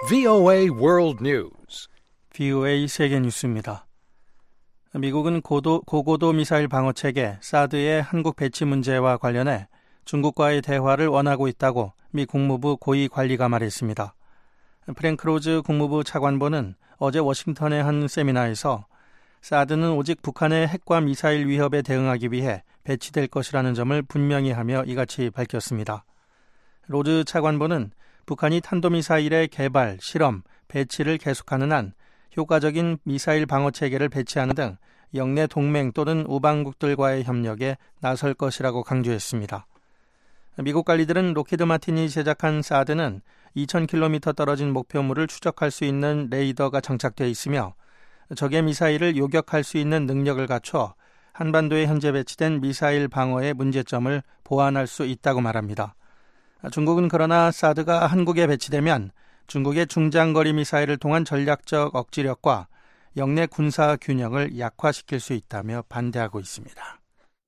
VOA World News. VOA 세계 뉴스입니다. 미국은 고고도 미사일 방어체계 사드의 한국 배치 문제와 관련해 중국과의 대화를 원하고 있다고 미 국무부 고위 관리가 말했습니다. 프랭크 로즈 국무부 차관보는 어제 워싱턴의 한 세미나에서 사드는 오직 북한의 핵과 미사일 위협에 대응하기 위해 배치될 것이라는 점을 분명히 하며 이같이 밝혔습니다. 로즈 차관보는 북한이 탄도미사일의 개발, 실험, 배치를 계속하는 한 효과적인 미사일 방어체계를 배치하는 등 영내 동맹 또는 우방국들과의 협력에 나설 것이라고 강조했습니다. 미국 관리들은 로키드 마틴이 제작한 사드는 2,000km 떨어진 목표물을 추적할 수 있는 레이더가 장착되어 있으며 적의 미사일을 요격할 수 있는 능력을 갖춰 한반도에 현재 배치된 미사일 방어의 문제점을 보완할 수 있다고 말합니다. 중국은 그러나 사드가 한국에 배치되면 중국의 중장거리 미사일을 통한 전략적 억지력과 영내 군사 균형을 약화시킬 수 있다며 반대하고 있습니다.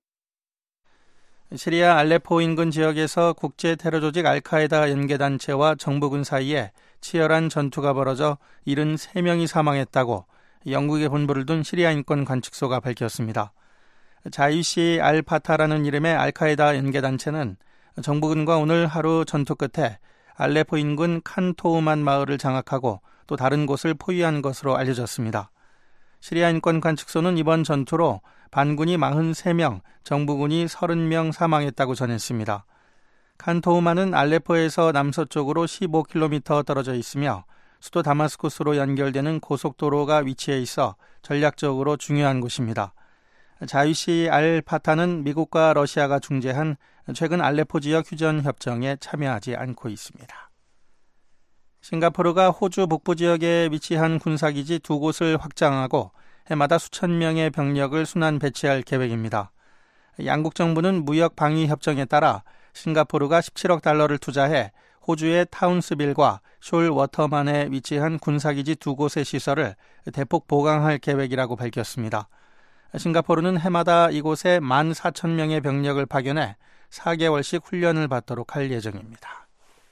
시리아 알레포 인근 지역에서 국제 테러 조직 알카에다 연계단체와 정부군 사이에 치열한 전투가 벌어져 73명이 사망했다고 영국에 본부를 둔 시리아 인권 관측소가 밝혔습니다. 자이시 알파타라는 이름의 알카에다 연계단체는 정부군과 오늘 하루 전투 끝에 알레포 인근 칸토우만 마을을 장악하고 또 다른 곳을 포위한 것으로 알려졌습니다. 시리아 인권 관측소는 이번 전투로 반군이 43명, 정부군이 30명 사망했다고 전했습니다. 칸토우만은 알레포에서 남서쪽으로 15km 떨어져 있으며 수도 다마스쿠스로 연결되는 고속도로가 위치해 있어 전략적으로 중요한 곳입니다. 자위시 알파타는 미국과 러시아가 중재한 최근 알레포 지역 휴전 협정에 참여하지 않고 있습니다. 싱가포르가 호주 북부 지역에 위치한 군사기지 2곳을 확장하고 해마다 수천 명의 병력을 순환 배치할 계획입니다. 양국 정부는 무역 방위 협정에 따라 싱가포르가 17억 달러를 투자해 호주의 타운스빌과 숄 워터만에 위치한 군사기지 2곳의 시설을 대폭 보강할 계획이라고 밝혔습니다. 싱가포르는 해마다 이곳에 14,000명의 병력을 파견해 4개월씩 훈련을 받도록 할 예정입니다.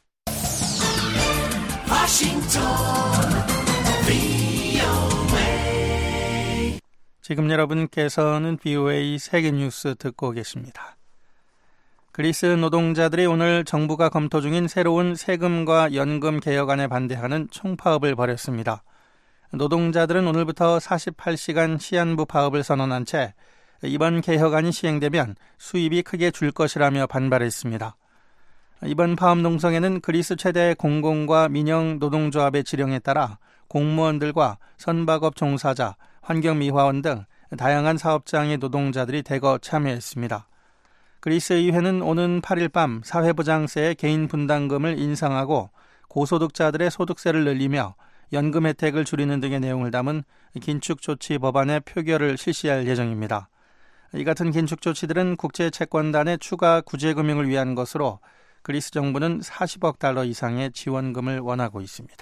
지금 여러분께서는 VOA 세계뉴스 듣고 계십니다. 그리스 노동자들이 오늘 정부가 검토 중인 새로운 세금과 연금 개혁안에 반대하는 총파업을 벌였습니다. 노동자들은 오늘부터 48시간 시한부 파업을 선언한 채 이번 개혁안이 시행되면 수입이 크게 줄 것이라며 반발했습니다. 이번 파업 농성에는 그리스 최대 공공과 민영 노동조합의 지령에 따라 공무원들과 선박업 종사자, 환경미화원 등 다양한 사업장의 노동자들이 대거 참여했습니다. 그리스 의회는 오는 8일 밤 사회보장세의 개인 분담금을 인상하고 고소득자들의 소득세를 늘리며 연금 혜택을 줄이는 등의 내용을 담은 긴축조치 법안의 표결을 실시할 예정입니다. 이 같은 긴축 조치들은 국제채권단의 추가 구제금융을 위한 것으로 그리스 정부는 40억 달러 이상의 지원금을 원하고 있습니다.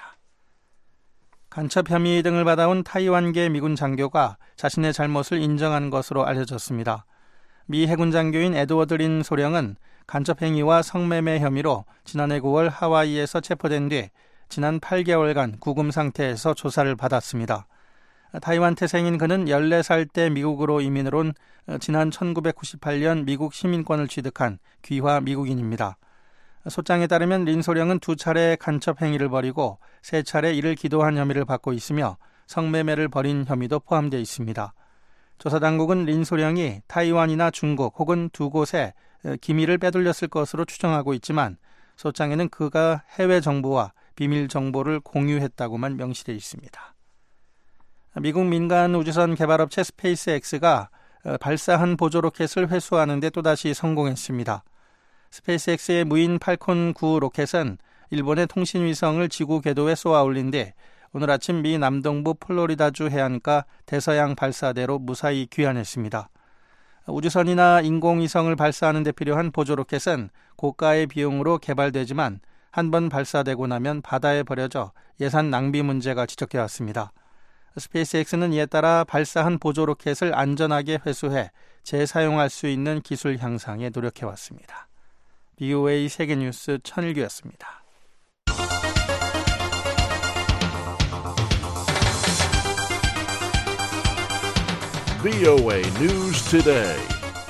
간첩 혐의 등을 받아온 타이완계 미군 장교가 자신의 잘못을 인정한 것으로 알려졌습니다. 미 해군 장교인 에드워드 린 소령은 간첩 행위와 성매매 혐의로 지난해 9월 하와이에서 체포된 뒤 지난 8개월간 구금 상태에서 조사를 받았습니다. 타이완 태생인 그는 14살 때 미국으로 이민을 온 지난 1998년 미국 시민권을 취득한 귀화 미국인입니다. 소장에 따르면 린 소령은 2차례 간첩 행위를 벌이고 3차례 이를 기도한 혐의를 받고 있으며 성매매를 벌인 혐의도 포함되어 있습니다. 조사당국은 린 소령이 타이완이나 중국 혹은 두 곳에 기밀을 빼돌렸을 것으로 추정하고 있지만 소장에는 그가 해외 정보와 비밀 정보를 공유했다고만 명시되어 있습니다. 미국 민간 우주선 개발업체 스페이스X가 발사한 보조 로켓을 회수하는 데 또다시 성공했습니다. 스페이스X의 무인 팔콘 9 로켓은 일본의 통신위성을 지구 궤도에 쏘아 올린 뒤 오늘 아침 미 남동부 플로리다주 해안가 대서양 발사대로 무사히 귀환했습니다. 우주선이나 인공위성을 발사하는 데 필요한 보조 로켓은 고가의 비용으로 개발되지만 한 번 발사되고 나면 바다에 버려져 예산 낭비 문제가 지적되어 왔습니다. 스페이스X는 이에 따라 발사한 보조 로켓을 안전하게 회수해 재사용할 수 있는 기술 향상에 노력해왔습니다. VOA 세계뉴스 천일규였습니다. VOA News Today.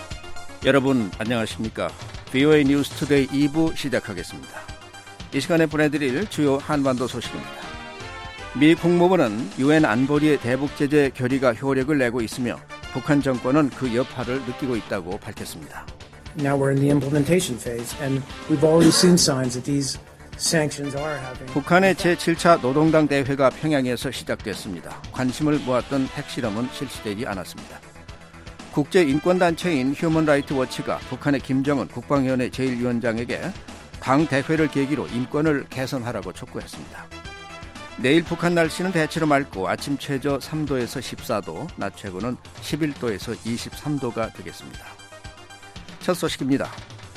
여러분 안녕하십니까? VOA News Today 2부 시작하겠습니다. 이 시간에 보내드릴 주요 한반도 소식입니다. 미 국무부는 유엔 안보리의 대북 제재 결의가 효력을 내고 있으며 북한 정권은 그 여파를 느끼고 있다고 밝혔습니다. Now we're in the implementation phase, and we've already seen signs that these sanctions are having. 북한의 제7차 노동당 대회가 평양에서 시작됐습니다. 관심을 모았던 핵실험은 실시되지 않았습니다. 국제인권단체인 휴먼라이트 워치가 북한의 김정은 국방위원회 제1위원장에게 당 대회를 계기로 인권을 개선하라고 촉구했습니다. 내일 북한 날씨는 대체로 맑고 아침 최저 3도에서 14도, 낮 최고는 11도에서 23도가 되겠습니다. 첫 소식입니다.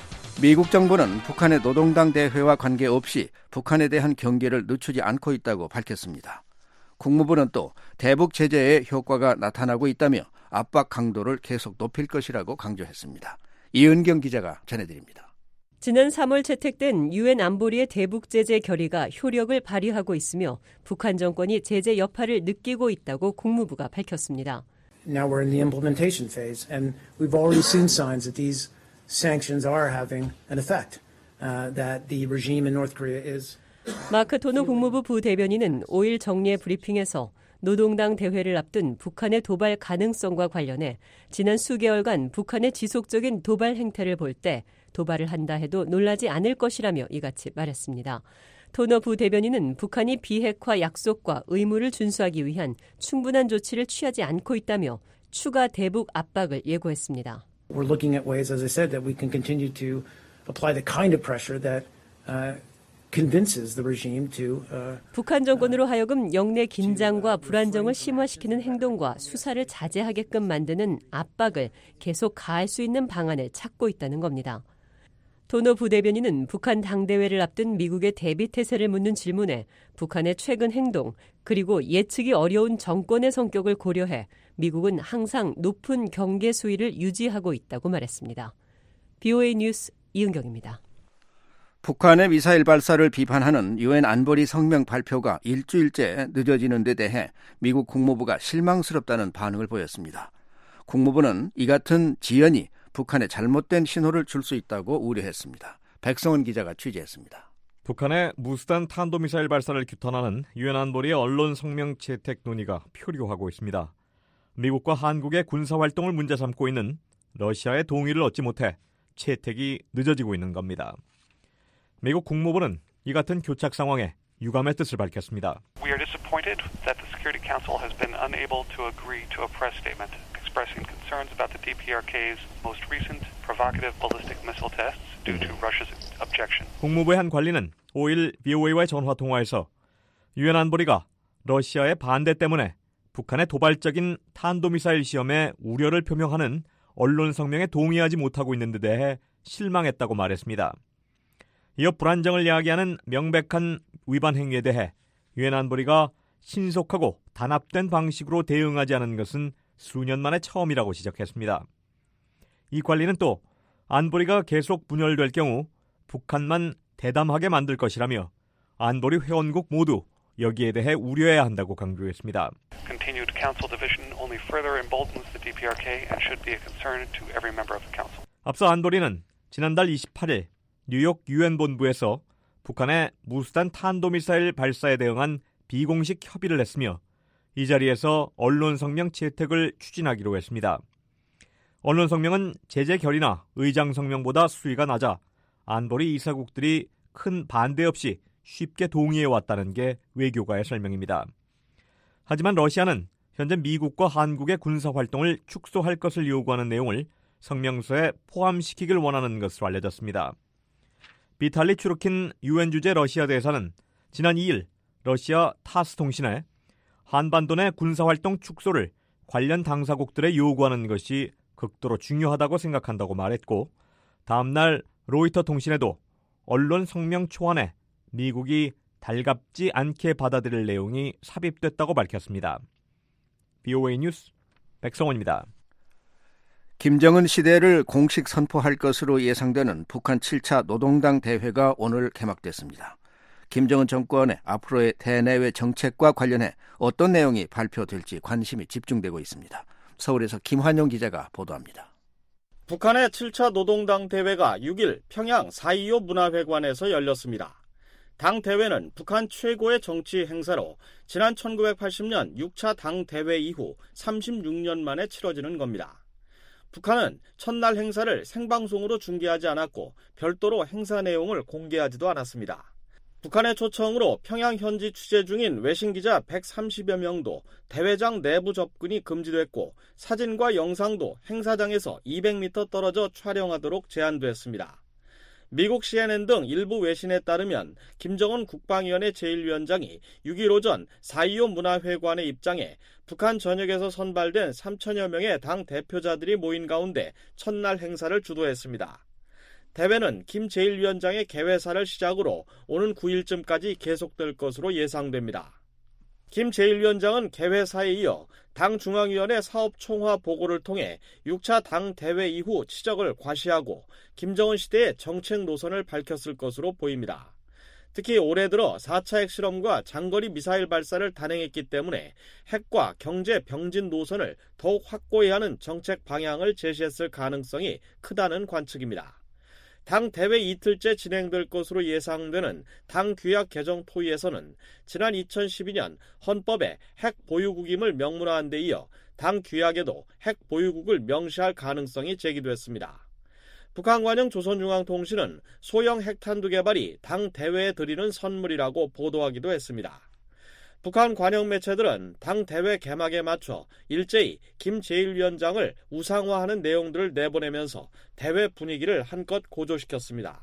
미국 정부는 북한의 노동당 대회와 관계없이 북한에 대한 경계를 늦추지 않고 있다고 밝혔습니다. 국무부는 또 대북 제재의 효과가 나타나고 있다며 압박 강도를 계속 높일 것이라고 강조했습니다. 이은경 기자가 전해드립니다. 지난 3월 채택된 유엔 안보리의 대북 제재 결의가 효력을 발휘하고 있으며 북한 정권이 제재 여파를 느끼고 있다고 국무부가 밝혔습니다. Now we're in the implementation phase, and we've already seen signs that these sanctions are having an effect. That the regime in North Korea is. 마크 토너 국무부 부대변인은 5일 정례 브리핑에서 노동당 대회를 앞둔 북한의 도발 가능성과 관련해 지난 수개월간 북한의 지속적인 도발 행태를 볼 때 도발을 한다 해도 놀라지 않을 것이라며 이같이 말했습니다. 토너 부대변인은 북한이 비핵화 약속과 의무를 준수하기 위한 충분한 조치를 취하지 않고 있다며 추가 대북 압박을 예고했습니다. We're looking at ways, as I said, that we can continue to apply the kind of pressure that convinces the regime to. 북한 정권으로 하여금 영내 긴장과 불안정을 심화시키는 행동과 수사를 자제하게끔 만드는 압박을 계속 가할 수 있는 방안을 찾고 있다는 겁니다. 토너 부대변인은 북한 당대회를 앞둔 미국의 대비태세를 묻는 질문에 북한의 최근 행동 그리고 예측이 어려운 정권의 성격을 고려해 미국은 항상 높은 경계 수위를 유지하고 있다고 말했습니다. BOA 뉴스 이은경입니다. 북한의 미사일 발사를 비판하는 유엔 안보리 성명 발표가 일주일째 늦어지는 데 대해 미국 국무부가 실망스럽다는 반응을 보였습니다. 국무부는 이 같은 지연이 북한에 잘못된 신호를 줄 수 있다고 우려했습니다. 백성원 기자가 취재했습니다. 북한의 무수단 탄도미사일 발사를 규탄하는 유엔 안보리의 언론 성명 채택 논의가 표류하고 있습니다. 미국과 한국의 군사활동을 문제 삼고 있는 러시아의 동의를 얻지 못해 채택이 늦어지고 있는 겁니다. 미국 국무부는 이 같은 교착 상황에 유감의 뜻을 밝혔습니다. We are disappointed that the Security Council has been unable to agree to a press statement expressing concerns about the DPRK's most recent provocative ballistic missile tests due to Russia's objection. 국무부의 한 관리는 5일 VOA와의 전화 통화에서 유엔 안보리가 러시아의 반대 때문에 북한의 도발적인 탄도미사일 시험에 우려를 표명하는 언론 성명에 동의하지 못하고 있는 데 대해 실망했다고 말했습니다. 이어 불안정을 야기하는 명백한 위반 행위에 대해 유엔 안보리가 신속하고 단합된 방식으로 대응하지 않은 것은 수년 만에 처음이라고 지적했습니다. 이 관리는 또 안보리가 계속 분열될 경우 북한만 대담하게 만들 것이라며 안보리 회원국 모두 여기에 대해 우려해야 한다고 강조했습니다. Continued council division only further emboldens the DPRK and should be a concern to every member of the council. 앞서 안보리는 지난달 28일 뉴욕 유엔 본부에서 북한의 무수단 탄도미사일 발사에 대응한 비공식 협의를 했으며 이 자리에서 언론 성명 채택을 추진하기로 했습니다. 언론 성명은 제재 결의나 의장 성명보다 수위가 낮아 안보리 이사국들이 큰 반대 없이 쉽게 동의해왔다는 게 외교가의 설명입니다. 하지만 러시아는 현재 미국과 한국의 군사활동을 축소할 것을 요구하는 내용을 성명서에 포함시키길 원하는 것으로 알려졌습니다. 비탈리 추르킨 유엔 주재 러시아 대사는 지난 2일 러시아 타스 통신에 한반도 내 군사활동 축소를 관련 당사국들에 요구하는 것이 극도로 중요하다고 생각한다고 말했고 다음 날 로이터 통신에도 언론 성명 초안에 미국이 달갑지 않게 받아들일 내용이 삽입됐다고 밝혔습니다. BOA 뉴스 백성원입니다. 김정은 시대를 공식 선포할 것으로 예상되는 북한 7차 노동당 대회가 오늘 개막됐습니다. 김정은 정권의 앞으로의 대내외 정책과 관련해 어떤 내용이 발표될지 관심이 집중되고 있습니다. 서울에서 김환용 기자가 보도합니다. 북한의 7차 노동당 대회가 6일 평양 4.25 문화회관에서 열렸습니다. 당 대회는 북한 최고의 정치 행사로 지난 1980년 6차 당 대회 이후 36년 만에 치러지는 겁니다. 북한은 첫날 행사를 생방송으로 중계하지 않았고 별도로 행사 내용을 공개하지도 않았습니다. 북한의 초청으로 평양 현지 취재 중인 외신 기자 130여 명도 대회장 내부 접근이 금지됐고 사진과 영상도 행사장에서 200m 떨어져 촬영하도록 제한됐습니다. 미국 CNN 등 일부 외신에 따르면 김정은 국방위원회 제1위원장이 6일 오전 4.25 문화회관에 입장해 북한 전역에서 선발된 3천여 명의 당 대표자들이 모인 가운데 첫날 행사를 주도했습니다. 대회는 김 제1위원장의 개회사를 시작으로 오는 9일쯤까지 계속될 것으로 예상됩니다. 김 제1위원장은 개회사에 이어 당 중앙위원회 사업총화 보고를 통해 6차 당 대회 이후 치적을 과시하고 김정은 시대의 정책 노선을 밝혔을 것으로 보입니다. 특히 올해 들어 4차 핵실험과 장거리 미사일 발사를 단행했기 때문에 핵과 경제 병진 노선을 더욱 확고히 하는 정책 방향을 제시했을 가능성이 크다는 관측입니다. 당 대회 이틀째 진행될 것으로 예상되는 당 규약 개정 토의에서는 지난 2012년 헌법에 핵 보유국임을 명문화한 데 이어 당 규약에도 핵 보유국을 명시할 가능성이 제기됐습니다. 북한 관영 조선중앙통신은 소형 핵탄두 개발이 당 대회에 드리는 선물이라고 보도하기도 했습니다. 북한 관영 매체들은 당 대회 개막에 맞춰 일제히 김 제1위원장을 우상화하는 내용들을 내보내면서 대회 분위기를 한껏 고조시켰습니다.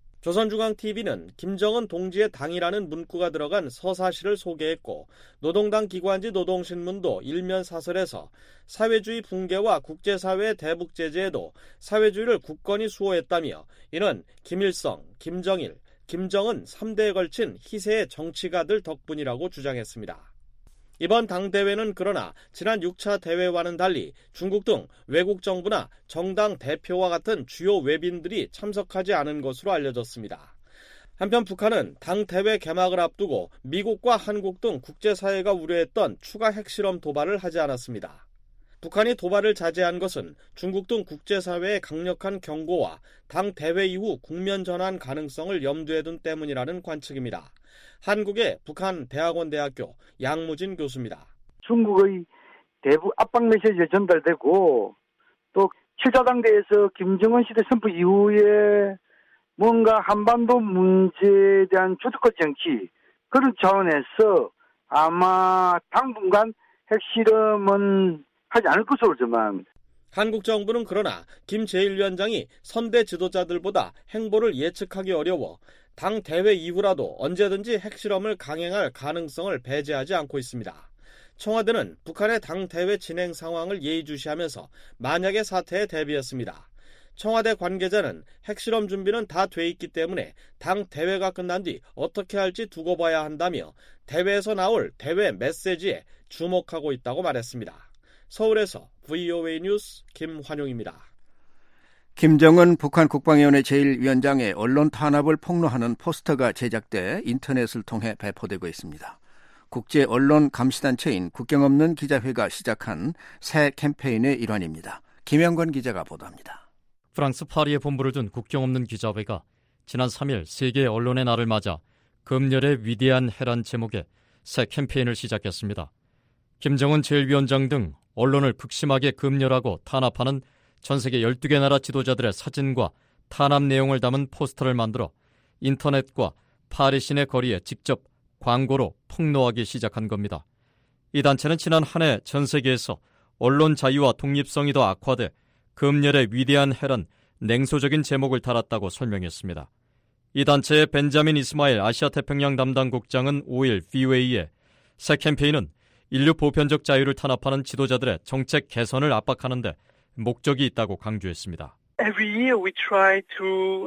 조선중앙TV는 김정은 동지의 당이라는 문구가 들어간 서사시를 소개했고 노동당 기관지 노동신문도 일면 사설에서 사회주의 붕괴와 국제사회의 대북 제재에도 사회주의를 굳건히 수호했다며 이는 김일성, 김정일, 김정은 3대에 걸친 희세의 정치가들 덕분이라고 주장했습니다. 이번 당대회는 그러나 지난 6차 대회와는 달리 중국 등 외국 정부나 정당 대표와 같은 주요 외빈들이 참석하지 않은 것으로 알려졌습니다. 한편 북한은 당대회 개막을 앞두고 미국과 한국 등 국제사회가 우려했던 추가 핵실험 도발을 하지 않았습니다. 북한이 도발을 자제한 것은 중국 등 국제사회의 강력한 경고와 당 대회 이후 국면 전환 가능성을 염두에 둔 때문이라는 관측입니다. 한국의 북한대학원대학교 양무진 교수입니다. 중국의 대북 압박 메시지가 전달되고 또 7차 당대에서 김정은 시대 선포 이후에 뭔가 한반도 문제에 대한 주도권 정치 그런 차원에서 아마 당분간 핵실험은 하지 않을 것으로 저만. 한국 정부는 그러나 김 제1위원장이 선대 지도자들보다 행보를 예측하기 어려워 당 대회 이후라도 언제든지 핵실험을 강행할 가능성을 배제하지 않고 있습니다. 청와대는 북한의 당 대회 진행 상황을 예의주시하면서 만약의 사태에 대비했습니다. 청와대 관계자는 핵실험 준비는 다 돼 있기 때문에 당 대회가 끝난 뒤 어떻게 할지 두고 봐야 한다며 대회에서 나올 대회 메시지에 주목하고 있다고 말했습니다. 서울에서 VOA 뉴스 김환용입니다. 김정은 북한 국방위원회 제1위원장의 언론 탄압을 폭로하는 포스터가 제작돼 인터넷을 통해 배포되고 있습니다. 국제 언론 감시단체인 국경 없는 기자회가 시작한 새 캠페인의 일환입니다. 김영건 기자가 보도합니다. 프랑스 파리에 본부를 둔 국경 없는 기자회가 지난 3일 세계 언론의 날을 맞아 금열의 위대한 해란 제목의 새 캠페인을 시작했습니다. 김정은 제1위원장 등 언론을 극심하게 금열하고 탄압하는 전 세계 12개 나라 지도자들의 사진과 탄압 내용을 담은 포스터를 만들어 인터넷과 파리 시내 거리에 직접 광고로 폭로하기 시작한 겁니다. 이 단체는 지난 한 해 전 세계에서 언론 자유와 독립성이 더 악화돼 금열의 위대한 해란 냉소적인 제목을 달았다고 설명했습니다. 이 단체의 벤자민 이스마일 아시아태평양 담당 국장은 5일 VOA에 새 캠페인은 인류 보편적 자유를 탄압하는 지도자들의 정책 개선을 압박하는 데 목적이 있다고 강조했습니다. Every year we try to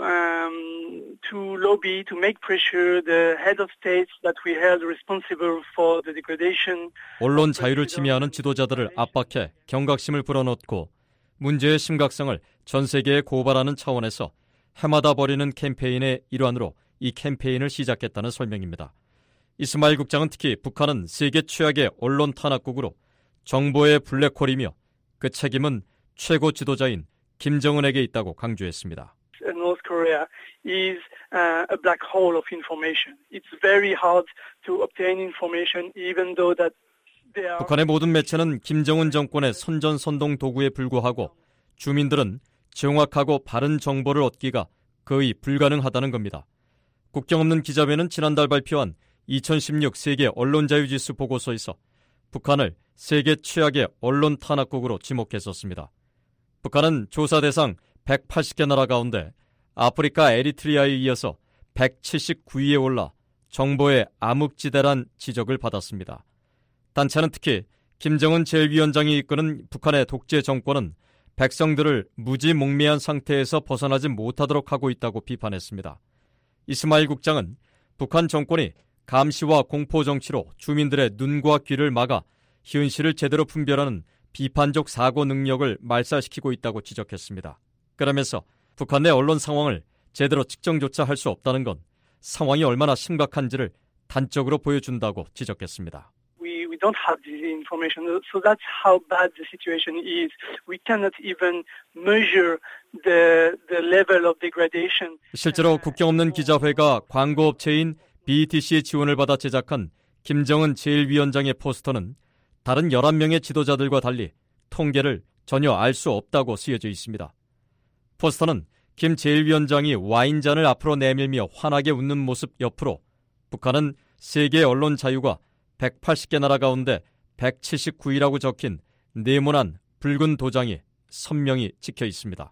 lobby, to make pressure the head of states that we held responsible for the degradation. 언론 자유를 침해하는 지도자들을 압박해 경각심을 불어넣고 문제의 심각성을 전 세계에 고발하는 차원에서 해마다 벌이는 캠페인의 일환으로 이 캠페인을 시작했다는 설명입니다. 이스마일 국장은 특히 북한은 세계 최악의 언론 탄압국으로 정보의 블랙홀이며 그 책임은 최고 지도자인 김정은에게 있다고 강조했습니다. North Korea is a black hole of information. It's very hard to obtain information even though that they are... 북한의 모든 매체는 김정은 정권의 선전선동 도구에 불과하고 주민들은 정확하고 바른 정보를 얻기가 거의 불가능하다는 겁니다. 국경 없는 기자회는 지난달 발표한 2016 세계 언론자유지수 보고서에서 북한을 세계 최악의 언론 탄압국으로 지목했었습니다. 북한은 조사 대상 180개 나라 가운데 아프리카 에리트리아에 이어서 179위에 올라 정보의 암흑지대란 지적을 받았습니다. 단체는 특히 김정은 제1위원장이 이끄는 북한의 독재 정권은 백성들을 무지몽매한 상태에서 벗어나지 못하도록 하고 있다고 비판했습니다. 이스마일 국장은 북한 정권이 감시와 공포 정치로 주민들의 눈과 귀를 막아 현실을 제대로 분별하는 비판적 사고 능력을 말살시키고 있다고 지적했습니다. 그러면서 북한 내 언론 상황을 제대로 측정조차 할 수 없다는 건 상황이 얼마나 심각한지를 단적으로 보여준다고 지적했습니다. We don't have this information, so that's how bad the situation is. We cannot even measure the level of degradation. 실제로 국경 없는 기자회가 광고업체인 BTC의 지원을 받아 제작한 김정은 제1위원장의 포스터는 다른 11명의 지도자들과 달리 통계를 전혀 알 수 없다고 쓰여져 있습니다. 포스터는 김 제1위원장이 와인잔을 앞으로 내밀며 환하게 웃는 모습 옆으로 북한은 세계 언론 자유가 180개 나라 가운데 179위라고 적힌 네모난 붉은 도장이 선명히 찍혀 있습니다.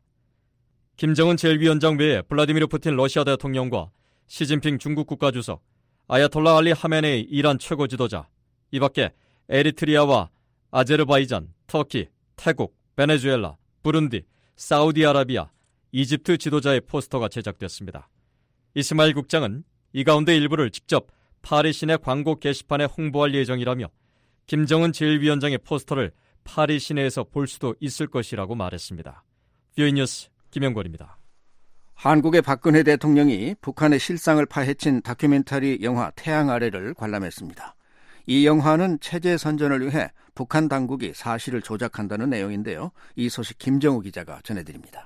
김정은 제1위원장 외에 블라디미르 푸틴 러시아 대통령과 시진핑 중국 국가주석, 아야톨라 알리 하메네이 이란 최고 지도자, 이 밖에 에리트리아와 아제르바이잔, 터키, 태국, 베네수엘라, 부룬디, 사우디아라비아, 이집트 지도자의 포스터가 제작됐습니다. 이스마일 국장은 이 가운데 일부를 직접 파리 시내 광고 게시판에 홍보할 예정이라며 김정은 제1위원장의 포스터를 파리 시내에서 볼 수도 있을 것이라고 말했습니다. 뷰이 뉴스 김영권입니다. 한국의 박근혜 대통령이 북한의 실상을 파헤친 다큐멘터리 영화 태양 아래를 관람했습니다. 이 영화는 체제 선전을 위해 북한 당국이 사실을 조작한다는 내용인데요. 이 소식 김정우 기자가 전해드립니다.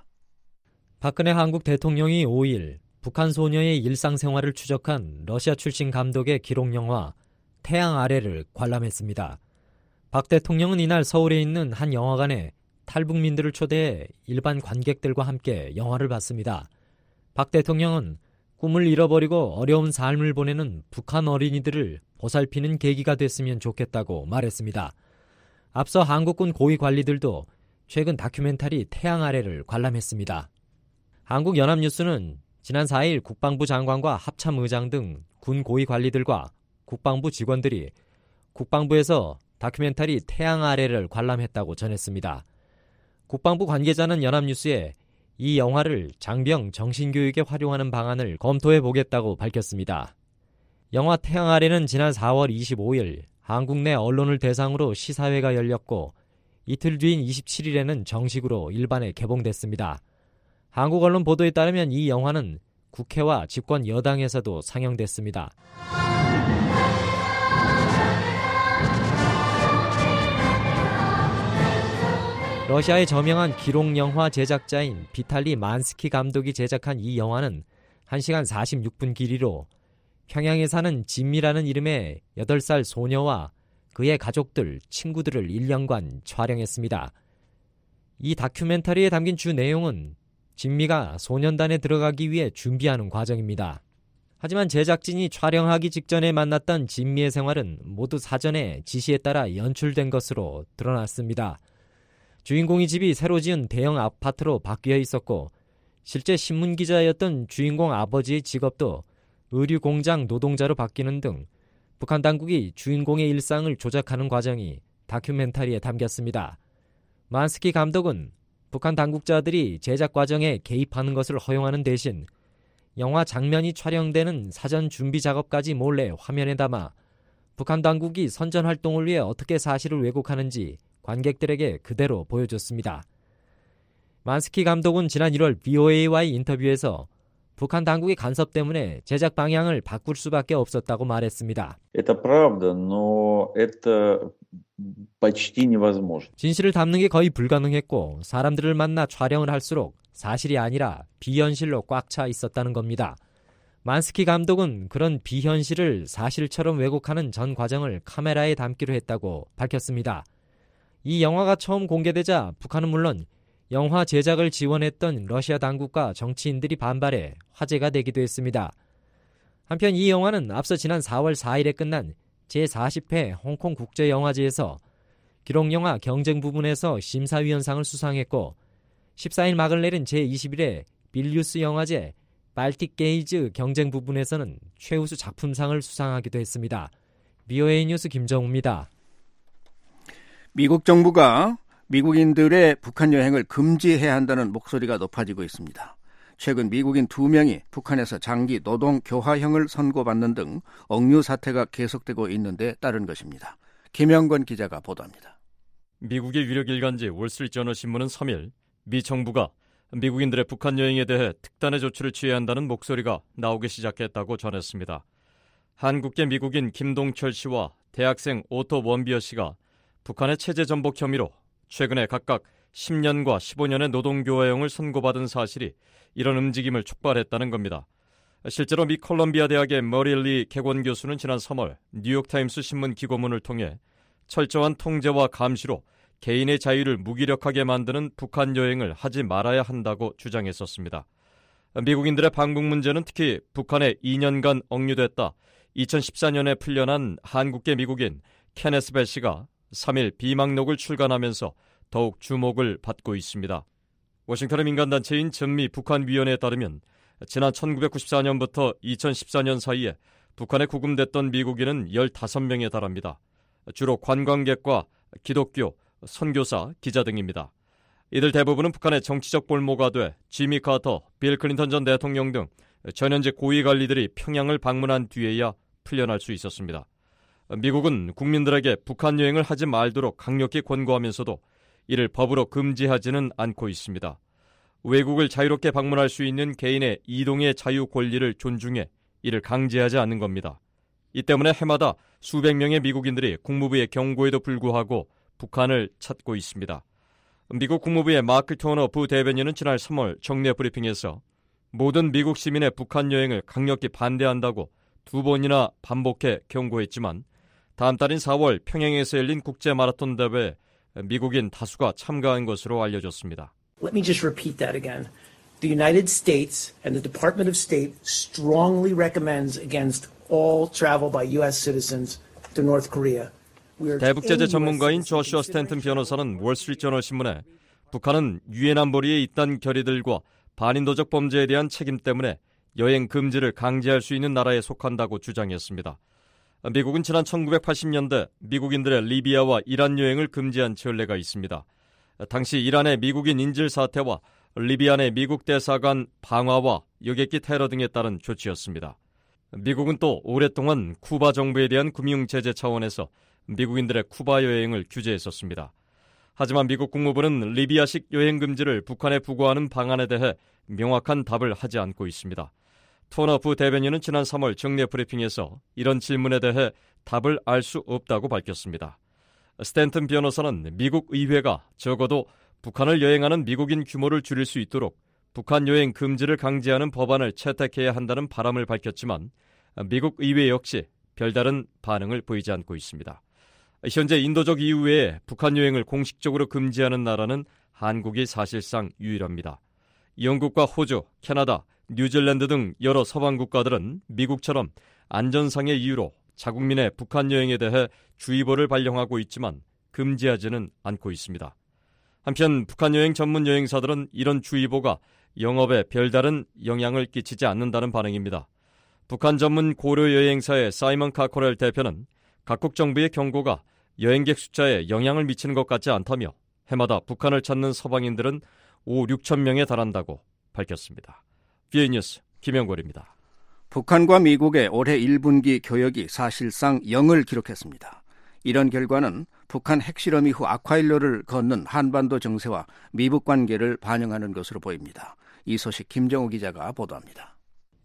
박근혜 한국 대통령이 5일 북한 소녀의 일상생활을 추적한 러시아 출신 감독의 기록영화 태양 아래를 관람했습니다. 박 대통령은 이날 서울에 있는 한 영화관에 탈북민들을 초대해 일반 관객들과 함께 영화를 봤습니다. 박 대통령은 꿈을 잃어버리고 어려운 삶을 보내는 북한 어린이들을 보살피는 계기가 됐으면 좋겠다고 말했습니다. 앞서 한국군 고위 관리들도 최근 다큐멘터리 태양 아래를 관람했습니다. 한국연합뉴스는 지난 4일 국방부 장관과 합참의장 등 군 고위 관리들과 국방부 직원들이 국방부에서 다큐멘터리 태양 아래를 관람했다고 전했습니다. 국방부 관계자는 연합뉴스에 이 영화를 장병 정신교육에 활용하는 방안을 검토해보겠다고 밝혔습니다. 영화 태양 아래는 지난 4월 25일 한국 내 언론을 대상으로 시사회가 열렸고 이틀 뒤인 27일에는 정식으로 일반에 개봉됐습니다. 한국 언론 보도에 따르면 이 영화는 국회와 집권 여당에서도 상영됐습니다. 러시아의 저명한 기록영화 제작자인 비탈리 만스키 감독이 제작한 이 영화는 1시간 46분 길이로 평양에 사는 진미라는 이름의 8살 소녀와 그의 가족들, 친구들을 1년간 촬영했습니다. 이 다큐멘터리에 담긴 주 내용은 진미가 소년단에 들어가기 위해 준비하는 과정입니다. 하지만 제작진이 촬영하기 직전에 만났던 진미의 생활은 모두 사전에 지시에 따라 연출된 것으로 드러났습니다. 주인공의 집이 새로 지은 대형 아파트로 바뀌어 있었고 실제 신문기자였던 주인공 아버지의 직업도 의류공장 노동자로 바뀌는 등 북한 당국이 주인공의 일상을 조작하는 과정이 다큐멘터리에 담겼습니다. 만스키 감독은 북한 당국자들이 제작 과정에 개입하는 것을 허용하는 대신 영화 장면이 촬영되는 사전 준비 작업까지 몰래 화면에 담아 북한 당국이 선전 활동을 위해 어떻게 사실을 왜곡하는지 관객들에게 그대로 보여줬습니다. 만스키 감독은 지난 1월 VOA와의 인터뷰에서 북한 당국의 간섭 때문에 제작 방향을 바꿀 수밖에 없었다고 말했습니다. Это правда, но это 진실을 담는 게 거의 불가능했고 사람들을 만나 촬영을 할수록 사실이 아니라 비현실로 꽉 차 있었다는 겁니다. 만스키 감독은 그런 비현실을 사실처럼 왜곡하는 전 과정을 카메라에 담기로 했다고 밝혔습니다. 이 영화가 처음 공개되자 북한은 물론 영화 제작을 지원했던 러시아 당국과 정치인들이 반발해 화제가 되기도 했습니다. 한편 이 영화는 앞서 지난 4월 4일에 끝난 제40회 홍콩 국제영화제에서 기록영화 경쟁 부분에서 심사위원상을 수상했고 14일 막을 내린 제21회 빌뉴스 영화제 발틱 게이즈 경쟁 부분에서는 최우수 작품상을 수상하기도 했습니다. BOA 뉴스 김정우입니다. 미국 정부가 미국인들의 북한 여행을 금지해야 한다는 목소리가 높아지고 있습니다. 최근 미국인 2명이 북한에서 장기 노동 교화형을 선고받는 등 억류 사태가 계속되고 있는데 따른 것입니다. 김영건 기자가 보도합니다. 미국의 유력 일간지 월스트리트저널 신문은 3일 미 정부가 미국인들의 북한 여행에 대해 특단의 조치를 취해야 한다는 목소리가 나오기 시작했다고 전했습니다. 한국계 미국인 김동철 씨와 대학생 오토 원비어 씨가 북한의 체제 전복 혐의로 최근에 각각 10년과 15년의 노동교화형을 선고받은 사실이 이런 움직임을 촉발했다는 겁니다. 실제로 미 콜럼비아 대학의 머릴리 개권 교수는 지난 3월 뉴욕타임스 신문 기고문을 통해 철저한 통제와 감시로 개인의 자유를 무기력하게 만드는 북한 여행을 하지 말아야 한다고 주장했었습니다. 미국인들의 방북 문제는 특히 북한에 2년간 억류됐다 2014년에 풀려난 한국계 미국인 케네스 배 씨가 3일 비망록을 출간하면서 더욱 주목을 받고 있습니다. 워싱턴의 민간단체인 전미 북한위원회에 따르면 지난 1994년부터 2014년 사이에 북한에 구금됐던 미국인은 15명에 달합니다. 주로 관광객과 기독교, 선교사, 기자 등입니다. 이들 대부분은 북한의 정치적 볼모가 돼 지미 카터, 빌 클린턴 전 대통령 등 전현직 고위 관리들이 평양을 방문한 뒤에야 풀려날 수 있었습니다. 미국은 국민들에게 북한 여행을 하지 말도록 강력히 권고하면서도 이를 법으로 금지하지는 않고 있습니다. 외국을 자유롭게 방문할 수 있는 개인의 이동의 자유 권리를 존중해 이를 강제하지 않는 겁니다. 이 때문에 해마다 수백 명의 미국인들이 국무부의 경고에도 불구하고 북한을 찾고 있습니다. 미국 국무부의 마크 토너 부대변인은 지난 3월 정례 브리핑에서 모든 미국 시민의 북한 여행을 강력히 반대한다고 2번이나 반복해 경고했지만 다음 달인 4월 평양에서 열린 국제 마라톤 대회에 미국인 다수가 참가한 것으로 알려졌습니다. Let me just repeat that again. The United States and the Department of State strongly recommends against all travel by U.S. citizens to North Korea. 대북제재 전문가인 조슈아 스탠튼 변호사는 월스트리트저널 신문에 북한은 유엔 안보리에 있던 결의들과 반인도적 범죄에 대한 책임 때문에 여행 금지를 강제할 수 있는 나라에 속한다고 주장했습니다. 미국은 지난 1980년대 미국인들의 리비아와 이란 여행을 금지한 전례가 있습니다. 당시 이란의 미국인 인질 사태와 리비아 내 미국 대사관 방화와 여객기 테러 등에 따른 조치였습니다. 미국은 또 오랫동안 쿠바 정부에 대한 금융 제재 차원에서 미국인들의 쿠바 여행을 규제했었습니다. 하지만 미국 국무부는 리비아식 여행 금지를 북한에 부과하는 방안에 대해 명확한 답을 하지 않고 있습니다. 토너 부대변인은 지난 3월 정례 브리핑에서 이런 질문에 대해 답을 알 수 없다고 밝혔습니다. 스탠튼 변호사는 미국 의회가 적어도 북한을 여행하는 미국인 규모를 줄일 수 있도록 북한 여행 금지를 강제하는 법안을 채택해야 한다는 바람을 밝혔지만 미국 의회 역시 별다른 반응을 보이지 않고 있습니다. 현재 인도적 이유 외에 북한 여행을 공식적으로 금지하는 나라는 한국이 사실상 유일합니다. 영국과 호주, 캐나다, 뉴질랜드 등 여러 서방 국가들은 미국처럼 안전상의 이유로 자국민의 북한 여행에 대해 주의보를 발령하고 있지만 금지하지는 않고 있습니다. 한편 북한 여행 전문 여행사들은 이런 주의보가 영업에 별다른 영향을 끼치지 않는다는 반응입니다. 북한 전문 고려 여행사의 사이먼 카코렐 대표는 각국 정부의 경고가 여행객 숫자에 영향을 미치는 것 같지 않다며 해마다 북한을 찾는 서방인들은 5-6천 명에 달한다고 밝혔습니다. BOA 뉴스 김영걸입니다. 북한과 미국의 올해 1분기 교역이 사실상 0을 기록했습니다. 이런 결과는 북한 핵실험 이후 아쿠아일로를 걷는 한반도 정세와 미북 관계를 반영하는 것으로 보입니다. 이 소식 김정우 기자가 보도합니다.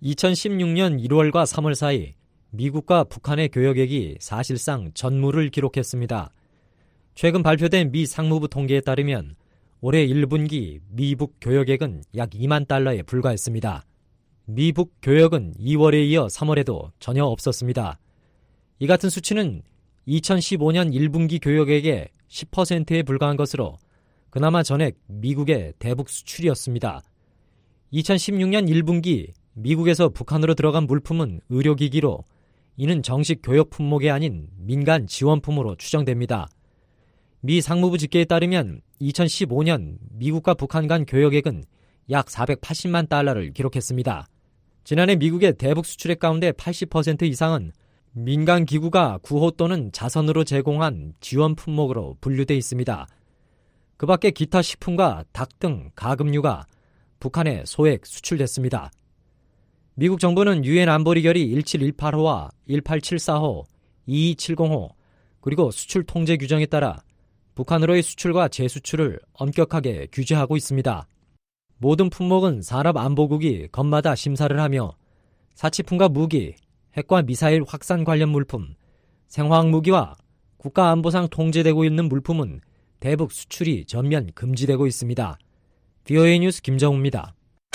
2016년 1월과 3월 사이 미국과 북한의 교역액이 사실상 전무를 기록했습니다. 최근 발표된 미 상무부 통계에 따르면 올해 1분기 미북 교역액은 약 2만 달러에 불과했습니다. 미북 교역은 2월에 이어 3월에도 전혀 없었습니다. 이 같은 수치는 2015년 1분기 교역액의 10%에 불과한 것으로 그나마 전액 미국의 대북 수출이었습니다. 2016년 1분기 미국에서 북한으로 들어간 물품은 의료기기로 이는 정식 교역 품목이 아닌 민간 지원품으로 추정됩니다. 미 상무부 집계에 따르면 2015년 미국과 북한 간 교역액은 약 480만 달러를 기록했습니다. 지난해 미국의 대북 수출액 가운데 80% 이상은 민간 기구가 구호 또는 자선으로 제공한 지원 품목으로 분류돼 있습니다. 그 밖에 기타 식품과 닭 등 가금류가 북한에 소액 수출됐습니다. 미국 정부는 유엔 안보리 결의 1718호와 1874호, 2270호 그리고 수출 통제 규정에 따라 북한으로의 수출과 재수출을 엄격하게 규제하고 있습니다. 모든 품목은 산업안보국이 건마다 심사를 하며 사치품과 무기, 핵과 미사일 확산 관련 물품, 생화학무기와 국가안보상 통제되고 있는 물품은 대북 수출이 전면 금지되고 있습니다. VOA 뉴스 김정우입니다.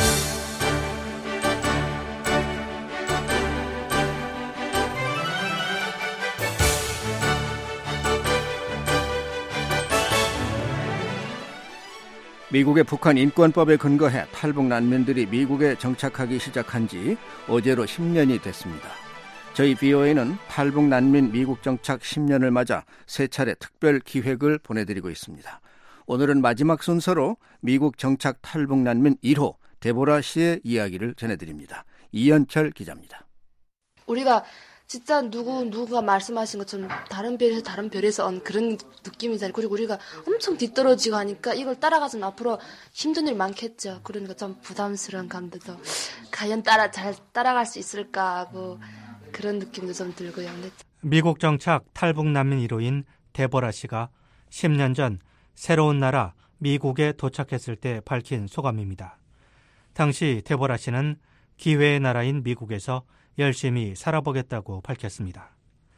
미국의 북한 인권법에 근거해 탈북 난민들이 미국에 정착하기 시작한 지 어제로 10년이 됐습니다. 저희 VOA는 탈북 난민 미국 정착 10년을 맞아 세 차례 특별 기획을 보내드리고 있습니다. 오늘은 마지막 순서로 미국 정착 탈북 난민 1호 데보라 씨의 이야기를 전해드립니다. 이현철 기자입니다. 우리가 진짜 누가 말씀하신 것처럼 다른 별에서 온 그런 느낌이잖아요. 그리고 우리가 엄청 뒤떨어지고 하니까 이걸 따라가서는 앞으로 힘든 일 많겠죠. 그러니까 좀 부담스러운 감도도 과연 잘 따라갈 수 있을까 하고 그런 느낌도 좀 들고요. 근데 미국 정착 탈북 난민 1호인 데보라 씨가 10년 전 새로운 나라 미국에 도착했을 때 밝힌 소감입니다. 당시 데보라 씨는 기회의 나라인 미국에서 열심히 살아보겠다고 밝혔습니다.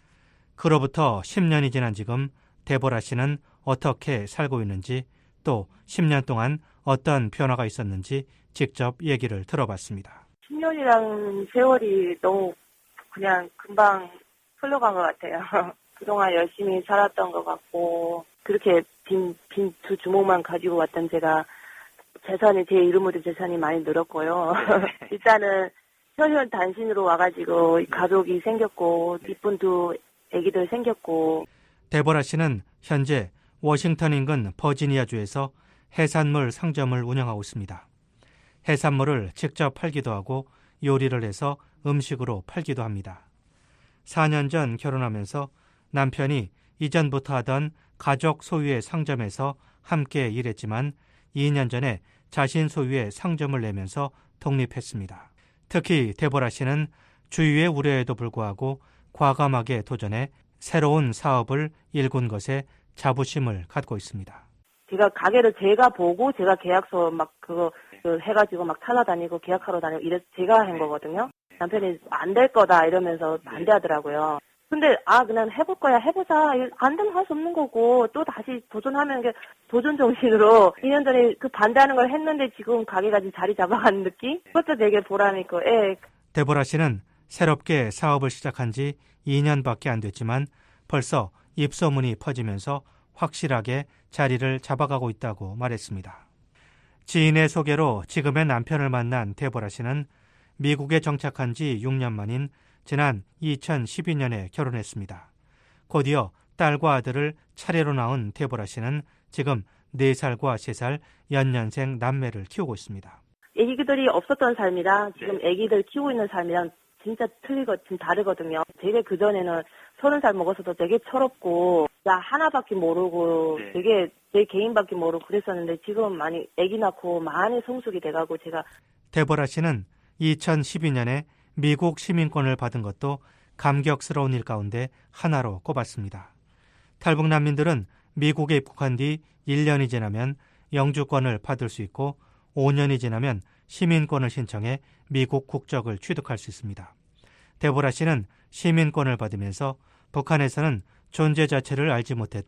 그로부터 10년이 지난 지금 데보라 씨는 어떻게 살고 있는지 또 10년 동안 어떤 변화가 있었는지 직접 얘기를 들어봤습니다. 10년이라는 세월이 너무 그냥 금방 흘러간 것 같아요. 그동안 열심히 살았던 것 같고 그렇게 빈 두 주먹만 가지고 왔던 제가 재산이 제 이름으로 된 재산이 많이 늘었고요. 일단은 혈혈 단신으로 와가지고 가족이 생겼고 이쁜 두 아기들 생겼고. 데보라 씨는 현재 워싱턴 인근 버지니아주에서 해산물 상점을 운영하고 있습니다. 해산물을 직접 팔기도 하고 요리를 해서 음식으로 팔기도 합니다. 4년 전 결혼하면서 남편이 이전부터 하던 가족 소유의 상점에서 함께 일했지만 2년 전에 자신 소유의 상점을 내면서 독립했습니다. 특히 데보라 씨는 주위의 우려에도 불구하고 과감하게 도전해 새로운 사업을 일군 것에 자부심을 갖고 있습니다. 제가 가게를 제가 보고 제가 계약서 막 그거 해가지고 막 찾아다니고 계약하러 다니고 이래서 제가 한 거거든요. 남편이 안 될 거다 이러면서 반대하더라고요. 근데 그냥 해볼 거야 해보자. 안 되면 할 수 없는 거고 또 다시 도전하면 도전 정신으로 2년 전에 그 반대하는 걸 했는데 지금 가게가 자리 잡아가는 느낌? 그것도 되게 보람있고. 데보라 씨는 새롭게 사업을 시작한 지 2년밖에 안 됐지만 벌써 입소문이 퍼지면서 확실하게 자리를 잡아가고 있다고 말했습니다. 지인의 소개로 지금의 남편을 만난 데보라 씨는 미국에 정착한 지 6년 만인 지난 2012년에 결혼했습니다. 곧이어 딸과 아들을 차례로 낳은 데보라 씨는 지금 4살과 3살 연년생 남매를 키우고 있습니다. 아기들이 없었던 삶이랑 지금 아기들 키우고 있는 삶이랑 진짜 좀 다르거든요. 되게 그전에는 30살 먹어서도 되게 철없고 나 하나밖에 모르고 되게 내 개인밖에 모르고 그랬었는데 지금 많이 아기 낳고 많이 성숙이 돼가고 제가. 데보라 씨는 2012년에 미국 시민권을 받은 것도 감격스러운 일 가운데 하나로 꼽았습니다. 탈북 난민들은 미국에 입국한 뒤 1년이 지나면 영주권을 받을 수 있고 5년이 지나면 시민권을 신청해 미국 국적을 취득할 수 있습니다. 데보라 씨는 시민권을 받으면서 북한에서는 존재 자체를 알지 못했던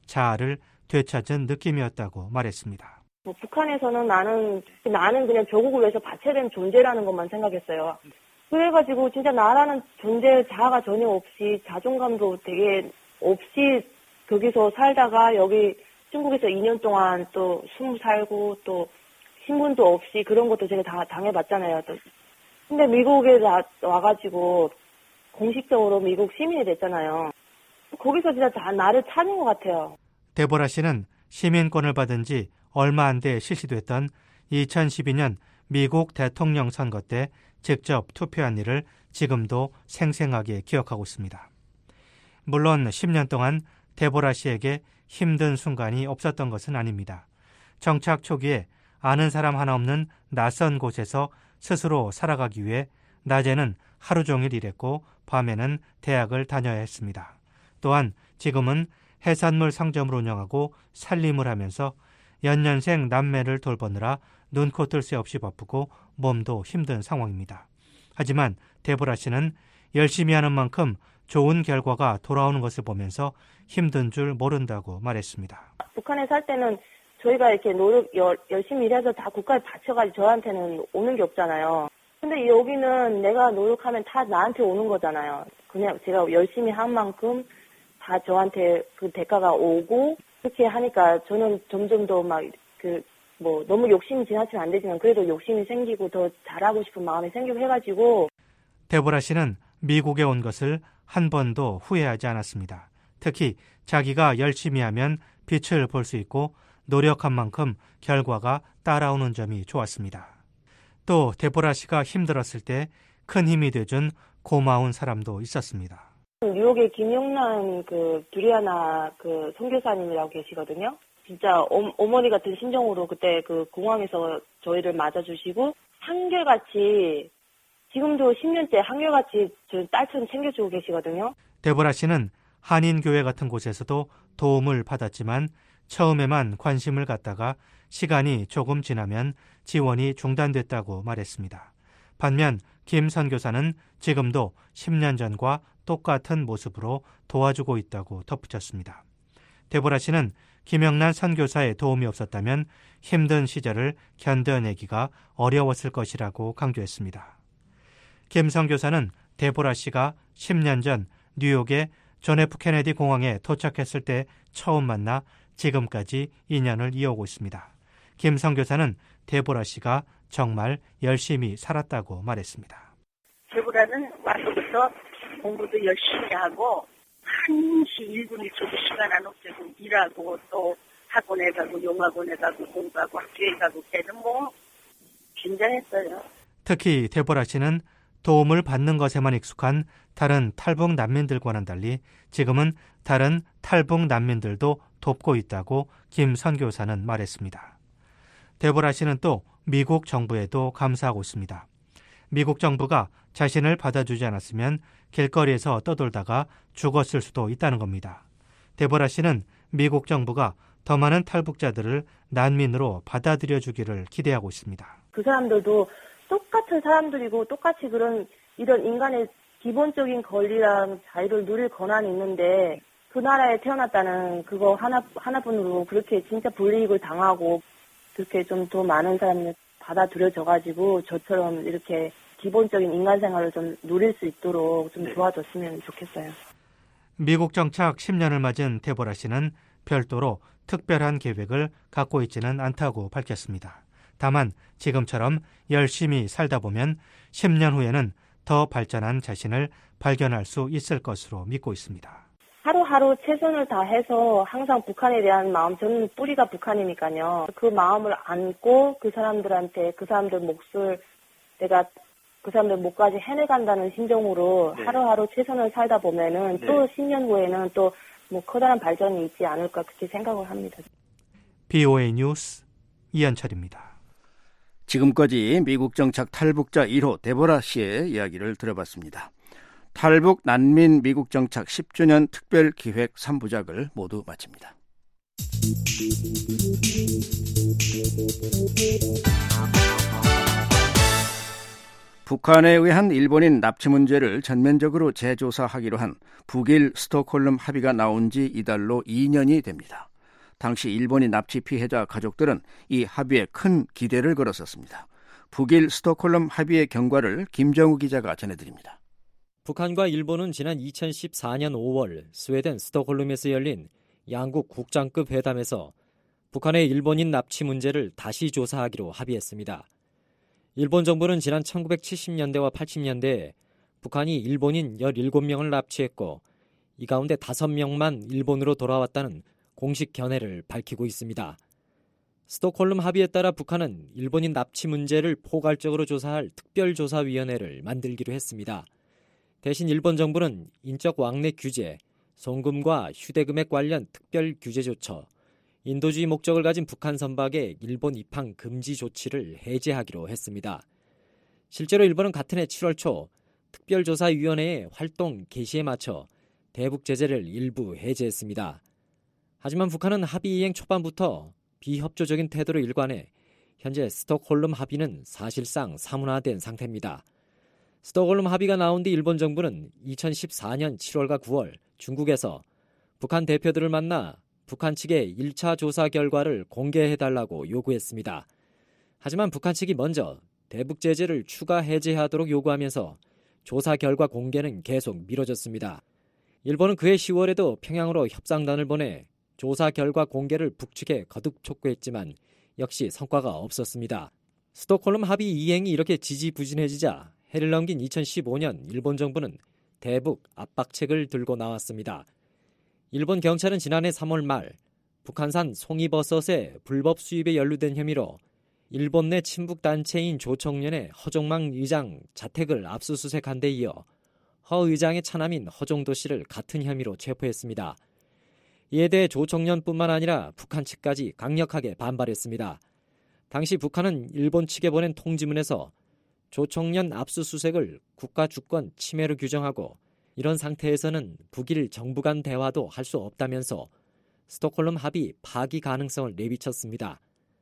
자아를 되찾은 느낌이었다고 말했습니다. 북한에서는 나는 그냥 조국을 위해서 바쳐야 되는 존재라는 것만 생각했어요. 그래가지고 진짜 나라는 존재 자아가 전혀 없이 자존감도 되게 없이 거기서 살다가 여기 중국에서 2년 동안 또 숨 살고 또 신분도 없이 그런 것도 제가 다 당해봤잖아요. 근데 미국에 와가지고 공식적으로 미국 시민이 됐잖아요. 거기서 진짜 다 나를 찾은 것 같아요. 데보라 씨는 시민권을 받은 지 얼마 안 돼 실시됐던 2012년 미국 대통령 선거 때 직접 투표한 일을 지금도 생생하게 기억하고 있습니다. 물론 10년 동안 데보라 씨에게 힘든 순간이 없었던 것은 아닙니다. 정착 초기에 아는 사람 하나 없는 낯선 곳에서 스스로 살아가기 위해 낮에는 하루 종일 일했고 밤에는 대학을 다녀야 했습니다. 또한 지금은 해산물 상점을 운영하고 살림을 하면서 연년생 남매를 돌보느라 눈코 뜰 새 없이 바쁘고 몸도 힘든 상황입니다. 하지만 데보라 씨는 열심히 하는 만큼 좋은 결과가 돌아오는 것을 보면서 힘든 줄 모른다고 말했습니다. 북한에 살 때는 저희가 이렇게 열심히 일해서 다 국가에 바쳐가지고 저한테는 오는 게 없잖아요. 근데 여기는 내가 노력하면 다 나한테 오는 거잖아요. 그냥 제가 열심히 한 만큼 다 저한테 그 대가가 오고 그렇게 하니까 저는 점점 더 너무 욕심이 지나치면 안 되지만 그래도 욕심이 생기고 더 잘하고 싶은 마음이 생기고 해가지고. 데보라 씨는 미국에 온 것을 한 번도 후회하지 않았습니다. 특히 자기가 열심히 하면 빛을 볼 수 있고 노력한 만큼 결과가 따라오는 점이 좋았습니다. 또 데보라 씨가 힘들었을 때 큰 힘이 돼준 고마운 사람도 있었습니다. 뉴욕에 김용란 두리아나 선교사님이라고 계시거든요. 진짜 어머니 같은 심정으로 그때 공항에서 저희를 맞아주시고 한결같이 지금도 10년째 한결같이 저 딸처럼 챙겨주고 계시거든요. 데보라 씨는 한인교회 같은 곳에서도 도움을 받았지만 처음에만 관심을 갖다가 시간이 조금 지나면 지원이 중단됐다고 말했습니다. 반면 김 선교사는 지금도 10년 전과 똑같은 모습으로 도와주고 있다고 덧붙였습니다. 데보라 씨는 김영란 선교사의 도움이 없었다면 힘든 시절을 견뎌내기가 어려웠을 것이라고 강조했습니다. 김 선교사는 데보라 씨가 10년 전 뉴욕의 존 F 케네디 공항에 도착했을 때 처음 만나 지금까지 인연을 이어오고 있습니다. 김 선교사는 데보라 씨가 정말 열심히 살았다고 말했습니다. 데보라는 와서부터 공부도 열심히 하고 한시 1분 1초도 시간 안 없애고 일하고 또 학원에 가고 용학원에 가고 공부하고 학교에 가고 걔는 긴장했어요. 특히 데보라 씨는 도움을 받는 것에만 익숙한 다른 탈북 난민들과는 달리 지금은 다른 탈북 난민들도 돕고 있다고 김 선교사는 말했습니다. 데보라 씨는 또 미국 정부에도 감사하고 있습니다. 미국 정부가 자신을 받아주지 않았으면 길거리에서 떠돌다가 죽었을 수도 있다는 겁니다. 데보라 씨는 미국 정부가 더 많은 탈북자들을 난민으로 받아들여주기를 기대하고 있습니다. 그 사람들도 똑같은 사람들이고 똑같이 이런 인간의 기본적인 권리랑 자유를 누릴 권한이 있는데 그 나라에 태어났다는 그거 하나뿐으로 그렇게 진짜 불이익을 당하고 그렇게 좀 더 많은 사람을 받아들여져가지고 저처럼 이렇게 기본적인 인간 생활을 좀 누릴 수 있도록 좀 도와줬으면 좋겠어요. 미국 정착 10년을 맞은 데보라 씨는 별도로 특별한 계획을 갖고 있지는 않다고 밝혔습니다. 다만 지금처럼 열심히 살다 보면 10년 후에는 더 발전한 자신을 발견할 수 있을 것으로 믿고 있습니다. 하루하루 최선을 다해서 항상 북한에 대한 마음, 저는 뿌리가 북한이니까요. 그 마음을 안고 그 사람들 몫을 내가 그 사람들 목까지 해내간다는 심정으로 하루하루 최선을 살다 보면은 또 10년 후에는 또 커다란 발전이 있지 않을까 그렇게 생각을 합니다. BOA 뉴스 이현철입니다. 지금까지 미국 정착 탈북자 1호 데보라 씨의 이야기를 들어봤습니다. 탈북 난민 미국 정착 10주년 특별기획 3부작을 모두 마칩니다. 북한에 의한 일본인 납치 문제를 전면적으로 재조사하기로 한 북일 스톡홀름 합의가 나온 지 이달로 2년이 됩니다. 당시 일본인 납치 피해자 가족들은 이 합의에 큰 기대를 걸었었습니다. 북일 스톡홀름 합의의 경과를 김정우 기자가 전해드립니다. 북한과 일본은 지난 2014년 5월 스웨덴 스톡홀름에서 열린 양국 국장급 회담에서 북한의 일본인 납치 문제를 다시 조사하기로 합의했습니다. 일본 정부는 지난 1970년대와 80년대에 북한이 일본인 17명을 납치했고 이 가운데 5명만 일본으로 돌아왔다는 공식 견해를 밝히고 있습니다. 스톡홀름 합의에 따라 북한은 일본인 납치 문제를 포괄적으로 조사할 특별조사위원회를 만들기로 했습니다. 대신 일본 정부는 인적 왕래 규제, 송금과 휴대금액 관련 특별 규제 조처, 인도주의 목적을 가진 북한 선박의 일본 입항 금지 조치를 해제하기로 했습니다. 실제로 일본은 같은 해 7월 초 특별조사위원회의 활동 개시에 맞춰 대북 제재를 일부 해제했습니다. 하지만 북한은 합의 이행 초반부터 비협조적인 태도로 일관해 현재 스톡홀름 합의는 사실상 사문화된 상태입니다. 스톡홀름 합의가 나온 뒤 일본 정부는 2014년 7월과 9월 중국에서 북한 대표들을 만나 북한 측의 1차 조사 결과를 공개해달라고 요구했습니다. 하지만 북한 측이 먼저 대북 제재를 추가 해제하도록 요구하면서 조사 결과 공개는 계속 미뤄졌습니다. 일본은 그해 10월에도 평양으로 협상단을 보내 조사 결과 공개를 북측에 거듭 촉구했지만 역시 성과가 없었습니다. 스톡홀름 합의 이행이 이렇게 지지부진해지자 해를 넘긴 2015년 일본 정부는 대북 압박책을 들고 나왔습니다. 일본 경찰은 지난해 3월 말 북한산 송이버섯의 불법 수입에 연루된 혐의로 일본 내 친북단체인 조청년의 허종망 의장 자택을 압수수색한 데 이어 허 의장의 차남인 허종도 씨를 같은 혐의로 체포했습니다. 이에 대해 조청년뿐만 아니라 북한 측까지 강력하게 반발했습니다. 당시 북한은 일본 측에 보낸 통지문에서 조청년 압수수색을 국가주권 침해로 규정하고 이런 상태에서는 북일 정부 간 대화도 할 수 없다면서 스톡홀름 합의 파기 가능성을 내비쳤습니다.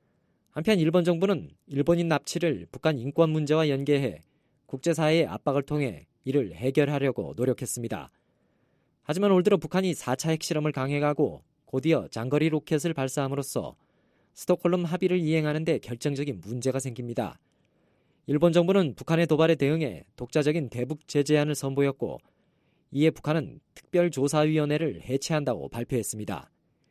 한편 일본 정부는 일본인 납치를 북한 인권 문제와 연계해 국제사회의 압박을 통해 이를 해결하려고 노력했습니다. 하지만 올 들어 북한이 4차 핵실험을 강행하고 곧이어 장거리 로켓을 발사함으로써 스톡홀름 합의를 이행하는 데 결정적인 문제가 생깁니다. 일본 정부는 북한의 도발에 대응해 독자적인 대북 제재안을 선보였고 이에 북한은 특별조사위원회를 해체한다고 발표했습니다.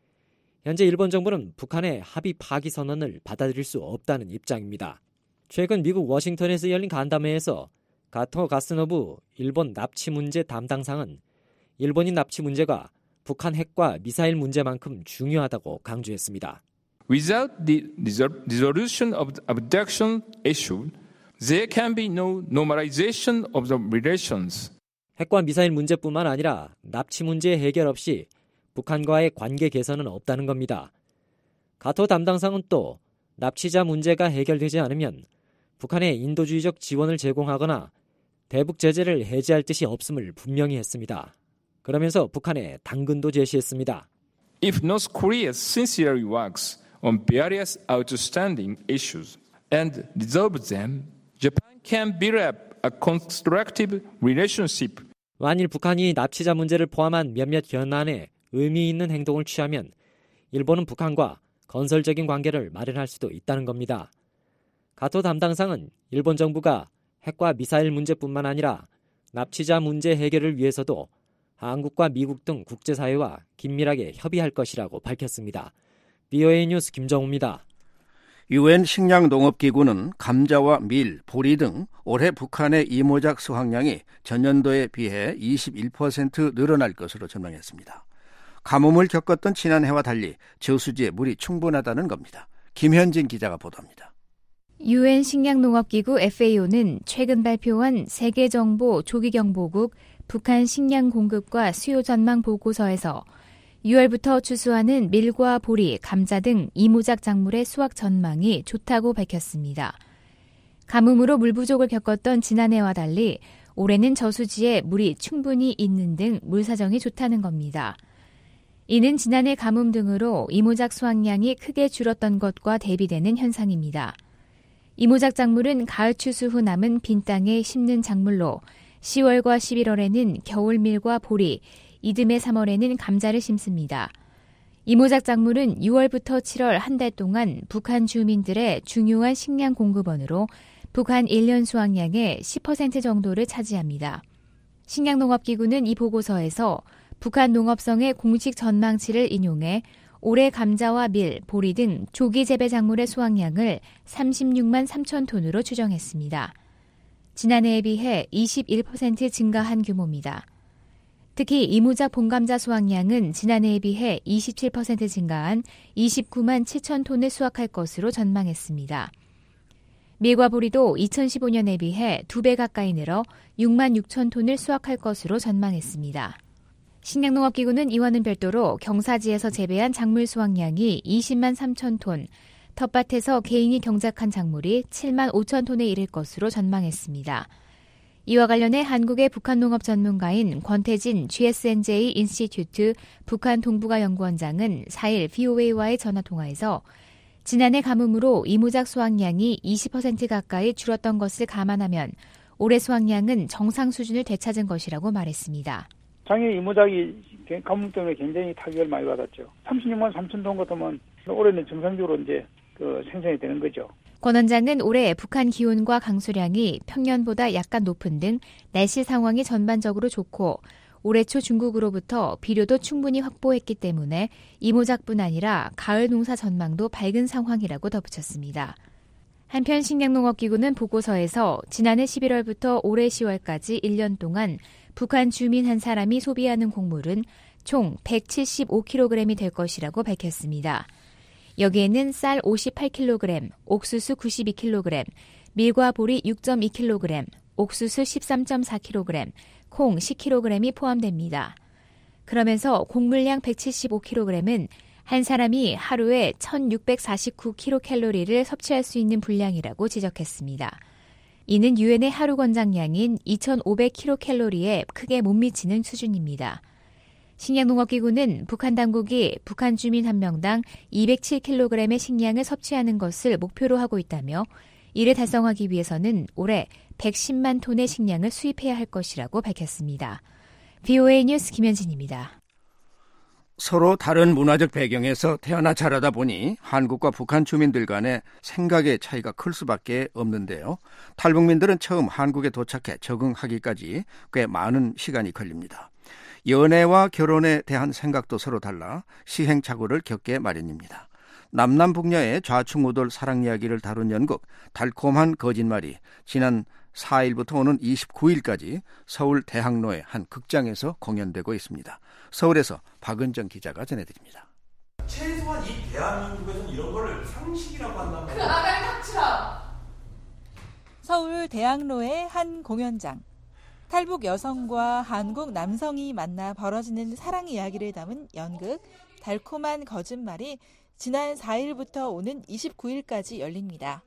현재 일본 정부는 북한의 합의 파기 선언을 받아들일 수 없다는 입장입니다. 최근 미국 워싱턴에서 열린 간담회에서 가토 가스노부 일본 납치 문제 담당상은 일본인 납치 문제가 북한 핵과 미사일 문제만큼 중요하다고 강조했습니다. Without the resolution of the abduction issue, there can be no normalization of the relations. 핵과 미사일 문제뿐만 아니라 납치 문제 해결 없이 북한과의 관계 개선은 없다는 겁니다. 가토 담당상은 또 납치자 문제가 해결되지 않으면 북한에 인도주의적 지원을 제공하거나 대북 제재를 해제할 뜻이 없음을 분명히 했습니다. 그러면서 북한에 당근도 제시했습니다. If North Korea sincerely works on various outstanding issues and resolves them, Japan can build up a constructive relationship. 만일 북한이 납치자 문제를 포함한 몇몇 현안에 의미 있는 행동을 취하면 일본은 북한과 건설적인 관계를 마련할 수도 있다는 겁니다. 가토 담당상은 일본 정부가 핵과 미사일 문제뿐만 아니라 납치자 문제 해결을 위해서도 한국과 미국 등 국제사회와 긴밀하게 협의할 것이라고 밝혔습니다. BOA 뉴스 김정우입니다. UN 식량농업기구는 감자와 밀, 보리 등 올해 북한의 이모작 수확량이 전년도에 비해 21% 늘어날 것으로 전망했습니다. 가뭄을 겪었던 지난해와 달리 저수지에 물이 충분하다는 겁니다. 김현진 기자가 보도합니다. UN 식량농업기구 FAO는 최근 발표한 세계정보 조기경보국 북한 식량 공급과 수요 전망 보고서에서 6월부터 추수하는 밀과 보리, 감자 등 이모작 작물의 수확 전망이 좋다고 밝혔습니다. 가뭄으로 물 부족을 겪었던 지난해와 달리 올해는 저수지에 물이 충분히 있는 등 물 사정이 좋다는 겁니다. 이는 지난해 가뭄 등으로 이모작 수확량이 크게 줄었던 것과 대비되는 현상입니다. 이모작 작물은 가을 추수 후 남은 빈 땅에 심는 작물로 10월과 11월에는 겨울밀과 보리, 이듬해 3월에는 감자를 심습니다. 이모작 작물은 6월부터 7월 한 달 동안 북한 주민들의 중요한 식량 공급원으로 북한 1년 수확량의 10% 정도를 차지합니다. 식량농업기구는 이 보고서에서 북한 농업성의 공식 전망치를 인용해 올해 감자와 밀, 보리 등 조기 재배 작물의 수확량을 36만 3천 톤으로 추정했습니다. 지난해에 비해 21% 증가한 규모입니다. 특히 이모작 봄감자 수확량은 지난해에 비해 27% 증가한 29만 7천 톤을 수확할 것으로 전망했습니다. 밀과 보리도 2015년에 비해 2배 가까이 늘어 6만 6천 톤을 수확할 것으로 전망했습니다. 식량농업기구는 이와는 별도로 경사지에서 재배한 작물 수확량이 20만 3천 톤, 텃밭에서 개인이 경작한 작물이 7만 5천 톤에 이를 것으로 전망했습니다. 이와 관련해 한국의 북한 농업 전문가인 권태진 GSNJ 인스티튜트 북한 동북아 연구원장은 4일 VOA와의 전화통화에서 지난해 가뭄으로 이모작 수확량이 20% 가까이 줄었던 것을 감안하면 올해 수확량은 정상 수준을 되찾은 것이라고 말했습니다. 작년 이모작이 가뭄 때문에 굉장히 타격을 많이 받았죠. 36만 3천 톤 같으면 올해는 정상적으로 이제 생산이 되는 거죠. 권 원장은 올해 북한 기온과 강수량이 평년보다 약간 높은 등 날씨 상황이 전반적으로 좋고 올해 초 중국으로부터 비료도 충분히 확보했기 때문에 이모작뿐 아니라 가을 농사 전망도 밝은 상황이라고 덧붙였습니다. 한편 식량농업기구는 보고서에서 지난해 11월부터 올해 10월까지 1년 동안 북한 주민 한 사람이 소비하는 곡물은 총 175kg이 될 것이라고 밝혔습니다. 여기에는 쌀 58kg, 옥수수 92kg, 밀과 보리 6.2kg, 옥수수 13.4kg, 콩 10kg이 포함됩니다. 그러면서 곡물량 175kg은 한 사람이 하루에 1649kcal를 섭취할 수 있는 분량이라고 지적했습니다. 이는 유엔의 하루 권장량인 2500kcal에 크게 못 미치는 수준입니다. 식량농업기구는 북한 당국이 북한 주민 한 명당 207kg의 식량을 섭취하는 것을 목표로 하고 있다며 이를 달성하기 위해서는 올해 110만 톤의 식량을 수입해야 할 것이라고 밝혔습니다. VOA 뉴스 김현진입니다. 서로 다른 문화적 배경에서 태어나 자라다 보니 한국과 북한 주민들 간의 생각의 차이가 클 수밖에 없는데요. 탈북민들은 처음 한국에 도착해 적응하기까지 꽤 많은 시간이 걸립니다. 연애와 결혼에 대한 생각도 서로 달라 시행착오를 겪게 마련입니다. 남남북녀의 좌충우돌 사랑 이야기를 다룬 연극 달콤한 거짓말이 지난 4일부터 오는 29일까지 서울 대학로의 한 극장에서 공연되고 있습니다. 서울에서 박은정 기자가 전해드립니다. 최소한 이 대한민국에서는 이런 거를 상식이라고 한단 말이에요. 그 아가리 닥치라. 서울 대학로의 한 공연장. 탈북 여성과 한국 남성이 만나 벌어지는 사랑 이야기를 담은 연극 달콤한 거짓말이 지난 4일부터 오는 29일까지 열립니다.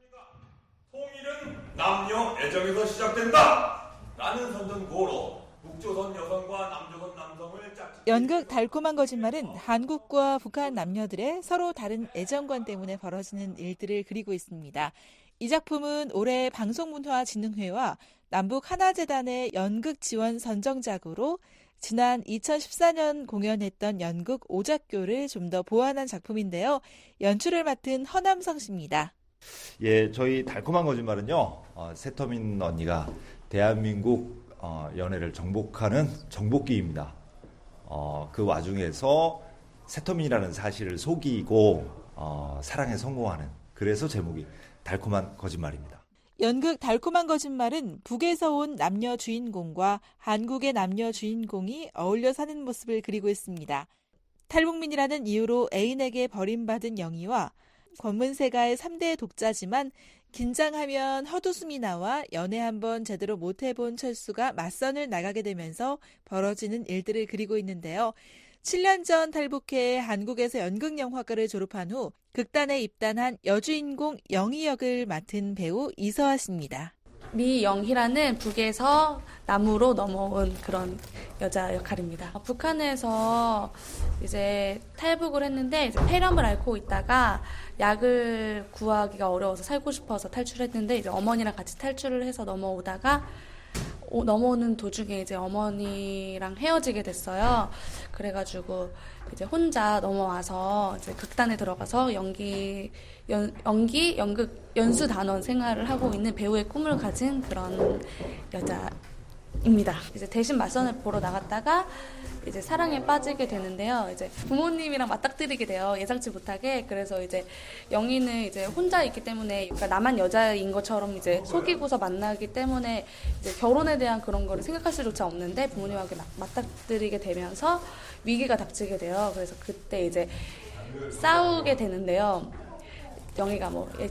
통일은 남녀 애정에서 시작된다! 라는 선전구호로 북조선 여성과 남조선 남성을 연극 달콤한 거짓말은 한국과 북한 남녀들의 서로 다른 애정관 때문에 벌어지는 일들을 그리고 있습니다. 이 작품은 올해 방송문화진흥회와 남북 하나재단의 연극 지원 선정작으로 지난 2014년 공연했던 연극 오작교를 좀 더 보완한 작품인데요. 연출을 맡은 허남성 씨입니다. 예, 저희 달콤한 거짓말은요. 세터민 언니가 대한민국 연애를 정복하는 정복기입니다. 그 와중에서 세터민이라는 사실을 속이고 사랑에 성공하는, 그래서 제목이 달콤한 거짓말입니다. 연극 달콤한 거짓말은 북에서 온 남녀 주인공과 한국의 남녀 주인공이 어울려 사는 모습을 그리고 있습니다. 탈북민이라는 이유로 애인에게 버림받은 영희와 권문세가의 3대 독자지만 긴장하면 헛웃음이 나와 연애 한번 제대로 못해본 철수가 맞선을 나가게 되면서 벌어지는 일들을 그리고 있는데요. 7년 전 탈북해 한국에서 연극영화과를 졸업한 후 극단에 입단한 여주인공 영희 역을 맡은 배우 이서아 씨입니다. 미영희라는 북에서 남으로 넘어온 그런 여자 역할입니다. 북한에서 이제 탈북을 했는데 이제 폐렴을 앓고 있다가 약을 구하기가 어려워서 살고 싶어서 탈출했는데 이제 어머니랑 같이 탈출을 해서 넘어오다가 넘어오는 도중에 이제 어머니랑 헤어지게 됐어요. 그래가지고 이제 혼자 넘어와서 이제 극단에 들어가서 연극 연수 단원 생활을 하고 있는 배우의 꿈을 가진 그런 여자입니다. 이제 대신 맞선을 보러 나갔다가 이제 사랑에 빠지게 되는데요. 이제 부모님이랑 맞닥뜨리게 돼요. 예상치 못하게. 그래서 이제 영희는 이제 혼자 있기 때문에, 그러니까 나만 여자인 것처럼 이제 속이고서 만나기 때문에 이제 결혼에 대한 그런 거를 생각할 수조차 없는데 부모님하고 맞닥뜨리게 되면서 위기가 닥치게 돼요. 그래서 그때 이제 싸우게 되는데요. 영희가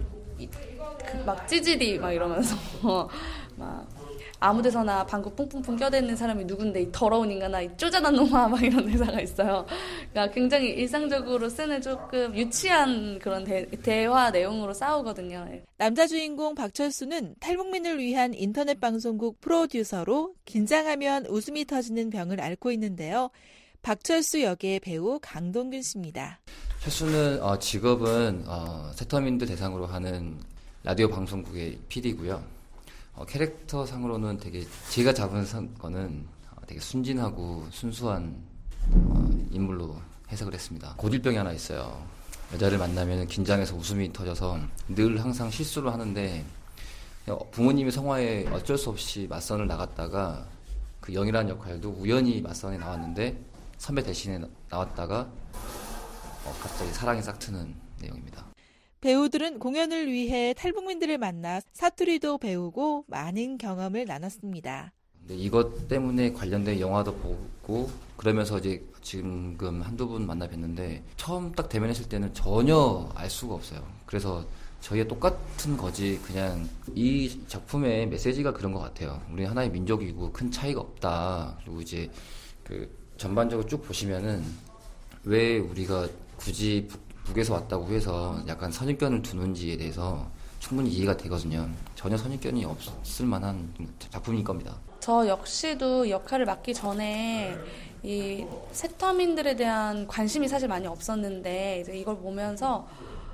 막 찌질이 막 이러면서 막 아무데서나 방구 뿡뿡뿡 껴대는 사람이 누군데 이 더러운 인간아, 이 쪼잔한 놈아, 막 이런 대사가 있어요. 그러니까 굉장히 일상적으로 쓰는 조금 유치한 그런 대화 내용으로 싸우거든요. 남자 주인공 박철수는 탈북민을 위한 인터넷 방송국 프로듀서로 긴장하면 웃음이 터지는 병을 앓고 있는데요. 박철수 역의 배우 강동균 씨입니다. 철수는 직업은 세터민들 대상으로 하는 라디오 방송국의 PD고요. 캐릭터 상으로는 되게 제가 잡은 거는 되게 순진하고 순수한 인물로 해석을 했습니다. 고질병이 하나 있어요. 여자를 만나면 긴장해서 웃음이 터져서 늘 항상 실수를 하는데 부모님의 성화에 어쩔 수 없이 맞선을 나갔다가 그 영이라는 역할도 우연히 맞선에 나왔는데 선배 대신에 나왔다가 갑자기 사랑이 싹 트는 내용입니다. 배우들은 공연을 위해 탈북민들을 만나 사투리도 배우고 많은 경험을 나눴습니다. 이것 때문에 관련된 영화도 보고 그러면서 이제 지금 한두 분 만나 뵀는데 처음 딱 대면했을 때는 전혀 알 수가 없어요. 그래서 저희가 똑같은 거지 그냥 이 작품의 메시지가 그런 것 같아요. 우리 하나의 민족이고 큰 차이가 없다. 그리고 이제 전반적으로 쭉 보시면은 왜 우리가 굳이 북에서 왔다고 해서 약간 선입견을 두는지에 대해서 충분히 이해가 되거든요. 전혀 선입견이 없을 만한 작품일 겁니다. 저 역시도 역할을 맡기 전에 이 세터민들에 대한 관심이 사실 많이 없었는데 이제 이걸 보면서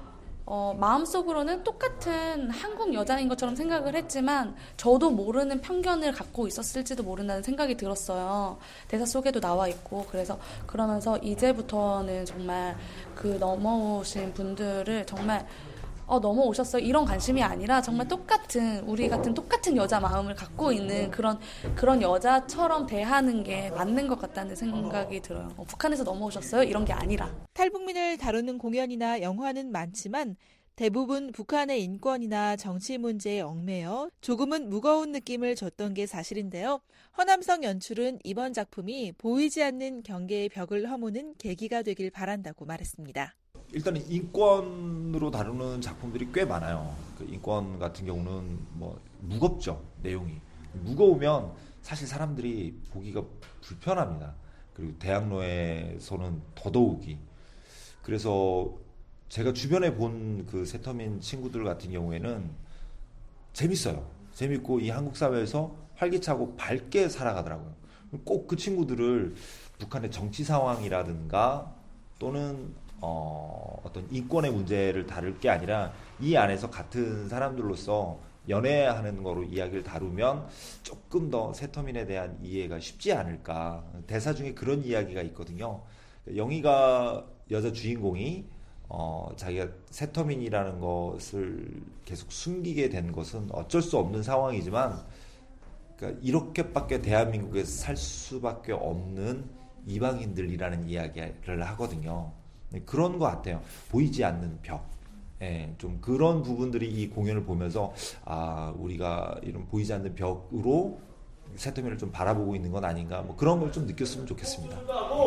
마음속으로는 똑같은 한국 여자인 것처럼 생각을 했지만 저도 모르는 편견을 갖고 있었을지도 모른다는 생각이 들었어요. 대사 속에도 나와 있고 그러면서 이제부터는 정말 그 넘어오신 분들을 정말 넘어오셨어요. 이런 관심이 아니라 정말 우리 같은 똑같은 여자 마음을 갖고 있는 그런 여자처럼 대하는 게 맞는 것 같다는 생각이 들어요. 북한에서 넘어오셨어요? 이런 게 아니라. 탈북민을 다루는 공연이나 영화는 많지만 대부분 북한의 인권이나 정치 문제에 얽매여 조금은 무거운 느낌을 줬던 게 사실인데요. 허남성 연출은 이번 작품이 보이지 않는 경계의 벽을 허무는 계기가 되길 바란다고 말했습니다. 일단은 인권으로 다루는 작품들이 꽤 많아요. 그 인권 같은 경우는 무겁죠, 내용이. 무거우면 사실 사람들이 보기가 불편합니다. 그리고 대학로에서는 더더욱이. 그래서 제가 주변에 본 그 세터민 친구들 같은 경우에는 재밌어요. 재밌고 이 한국 사회에서 활기차고 밝게 살아가더라고요. 꼭 그 친구들을 북한의 정치 상황이라든가 또는 어떤 인권의 문제를 다룰 게 아니라 이 안에서 같은 사람들로서 연애하는 거로 이야기를 다루면 조금 더 세터민에 대한 이해가 쉽지 않을까. 대사 중에 그런 이야기가 있거든요. 영희가 여자 주인공이 자기가 세터민이라는 것을 계속 숨기게 된 것은 어쩔 수 없는 상황이지만 그러니까 이렇게밖에 대한민국에서 살 수밖에 없는 이방인들이라는 이야기를 하거든요. 그런 것 같아요. 보이지 않는 벽. 좀 그런 부분들이 이 공연을 보면서 우리가 이런 보이지 않는 벽으로 세터민을 좀 바라보고 있는 건 아닌가 그런 걸 좀 느꼈으면 좋겠습니다.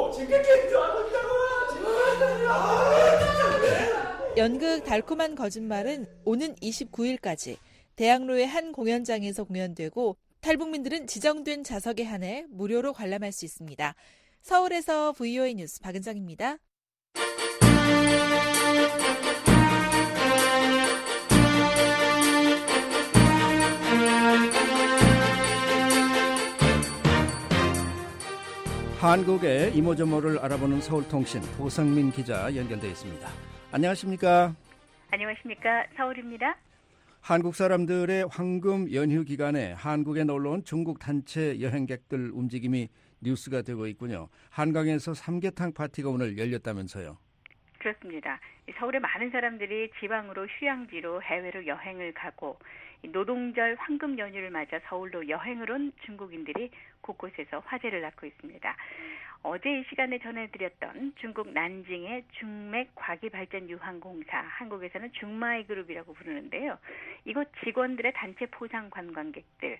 연극 달콤한 거짓말은 오는 29일까지 대학로의 한 공연장에서 공연되고 탈북민들은 지정된 좌석에 한해 무료로 관람할 수 있습니다. 서울에서 VOA 뉴스 박은정입니다. 한국의 이모저모를 알아보는 서울통신 도성민 기자 연결되어 있습니다. 안녕하십니까? 안녕하십니까? 서울입니다. 한국 사람들의 황금 연휴 기간에 한국에 놀러온 중국 단체 여행객들 움직임이 뉴스가 되고 있군요. 한강에서 삼계탕 파티가 오늘 열렸다면서요? 그렇습니다. 서울의 많은 사람들이 지방으로 휴양지로 해외로 여행을 가고 노동절 황금 연휴를 맞아 서울로 여행을 온 중국인들이 곳곳에서 화제를 낳고 있습니다. 어제 이 시간에 전해드렸던 중국 난징의 중맥 과기발전유황공사, 한국에서는 중마이그룹이라고 부르는데요. 이곳 직원들의 단체 포상 관광객들,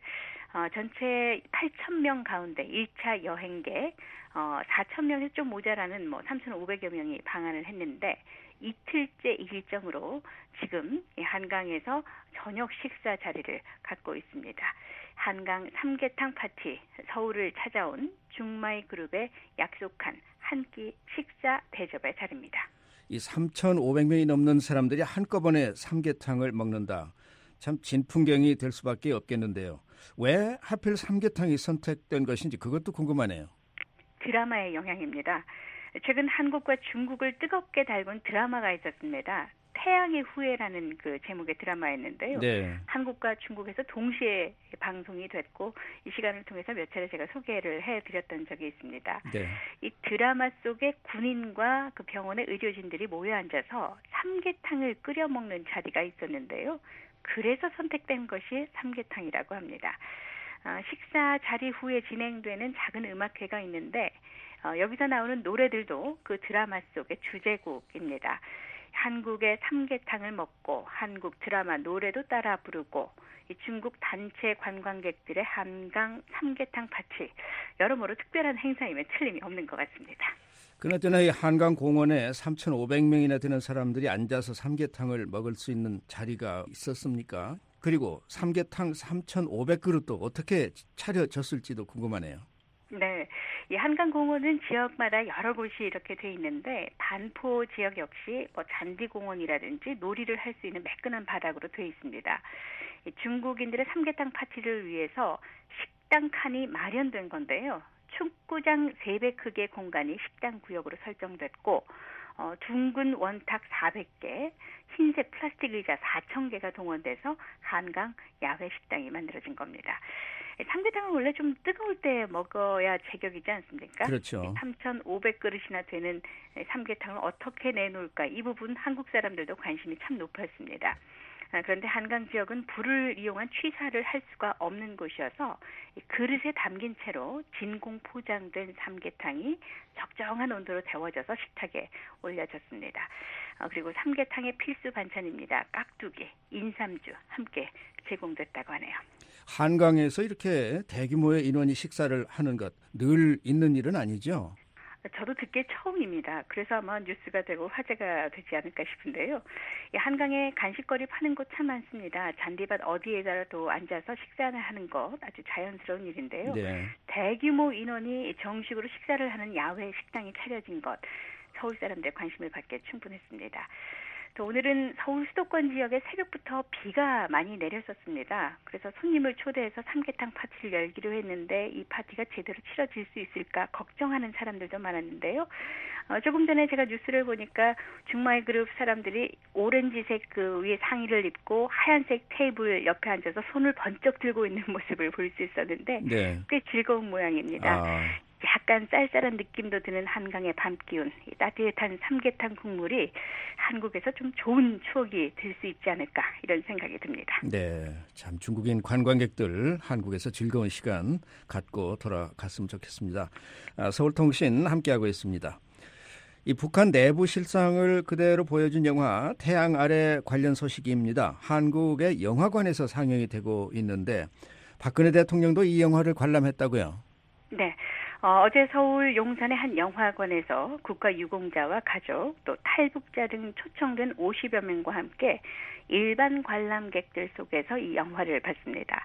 전체 8,000명 가운데 1차 여행객 4,000명에서 좀 모자라는 3,500여 명이 방한을 했는데 이틀째 일정으로 지금 한강에서 저녁 식사 자리를 갖고 있습니다. 한강 삼계탕 파티, 서울을 찾아온 중마이그룹에 약속한 한 끼 식사 대접의 자리입니다. 이 3,500명이 넘는 사람들이 한꺼번에 삼계탕을 먹는다. 참 진풍경이 될 수밖에 없겠는데요. 왜 하필 삼계탕이 선택된 것인지 그것도 궁금하네요. 드라마의 영향입니다. 최근 한국과 중국을 뜨겁게 달군 드라마가 있었습니다. 태양의 후예라는 그 제목의 드라마였는데요. 네. 한국과 중국에서 동시에 방송이 됐고 이 시간을 통해서 몇 차례 제가 소개를 해드렸던 적이 있습니다. 네. 이 드라마 속에 군인과 그 병원의 의료진들이 모여 앉아서 삼계탕을 끓여 먹는 자리가 있었는데요. 그래서 선택된 것이 삼계탕이라고 합니다. 식사 자리 후에 진행되는 작은 음악회가 있는데 여기서 나오는 노래들도 그 드라마 속의 주제곡입니다. 한국의 삼계탕을 먹고 한국 드라마 노래도 따라 부르고 이 중국 단체 관광객들의 한강 삼계탕 파티, 여러모로 특별한 행사임에 틀림이 없는 것 같습니다. 그나저나 이 한강 공원에 3,500명이나 되는 사람들이 앉아서 삼계탕을 먹을 수 있는 자리가 있었습니까? 그리고 삼계탕 3,500그릇도 어떻게 차려졌을지도 궁금하네요. 네, 이 한강공원은 지역마다 여러 곳이 이렇게 돼 있는데 반포 지역 역시 잔디공원이라든지 놀이를 할 수 있는 매끈한 바닥으로 돼 있습니다. 중국인들의 삼계탕 파티를 위해서 식당 칸이 마련된 건데요. 축구장 3배 크기의 공간이 식당 구역으로 설정됐고 둥근 원탁 400개, 흰색 플라스틱 의자 4,000개가 동원돼서 한강 야외 식당이 만들어진 겁니다. 삼계탕은 원래 좀 뜨거울 때 먹어야 제격이지 않습니까? 그렇죠. 3,500그릇이나 되는 삼계탕을 어떻게 내놓을까? 이 부분 한국 사람들도 관심이 참 높았습니다. 그런데 한강 지역은 불을 이용한 취사를 할 수가 없는 곳이어서 그릇에 담긴 채로 진공 포장된 삼계탕이 적정한 온도로 데워져서 식탁에 올려졌습니다. 그리고 삼계탕의 필수 반찬입니다. 깍두기, 인삼주 함께 제공됐다고 하네요. 한강에서 이렇게 대규모의 인원이 식사를 하는 것 늘 있는 일은 아니죠? 저도 듣기 처음입니다. 그래서 아마 뉴스가 되고 화제가 되지 않을까 싶은데요. 한강에 간식거리 파는 곳 참 많습니다. 잔디밭 어디에라도 앉아서 식사를 하는 것 아주 자연스러운 일인데요. 네. 대규모 인원이 정식으로 식사를 하는 야외 식당이 차려진 것, 서울 사람들의 관심을 받기에 충분했습니다. 또 오늘은 서울 수도권 지역에 새벽부터 비가 많이 내렸었습니다. 그래서 손님을 초대해서 삼계탕 파티를 열기로 했는데 이 파티가 제대로 치러질 수 있을까 걱정하는 사람들도 많았는데요. 조금 전에 제가 뉴스를 보니까 중마이그룹 사람들이 오렌지색 그 위에 상의를 입고 하얀색 테이블 옆에 앉아서 손을 번쩍 들고 있는 모습을 볼 수 있었는데 네. 꽤 즐거운 모양입니다. 약간 쌀쌀한 느낌도 드는 한강의 밤 기운, 이 따뜻한 삼계탕 국물이 한국에서 좀 좋은 추억이 될 수 있지 않을까 이런 생각이 듭니다. 네, 참 중국인 관광객들 한국에서 즐거운 시간 갖고 돌아갔으면 좋겠습니다. 서울통신 함께하고 있습니다. 이 북한 내부 실상을 그대로 보여준 영화 태양 아래 관련 소식입니다. 한국의 영화관에서 상영이 되고 있는데 박근혜 대통령도 이 영화를 관람했다고요? 네. 어제 서울 용산의 한 영화관에서 국가유공자와 가족 또 탈북자 등 초청된 50여 명과 함께 일반 관람객들 속에서 이 영화를 봤습니다.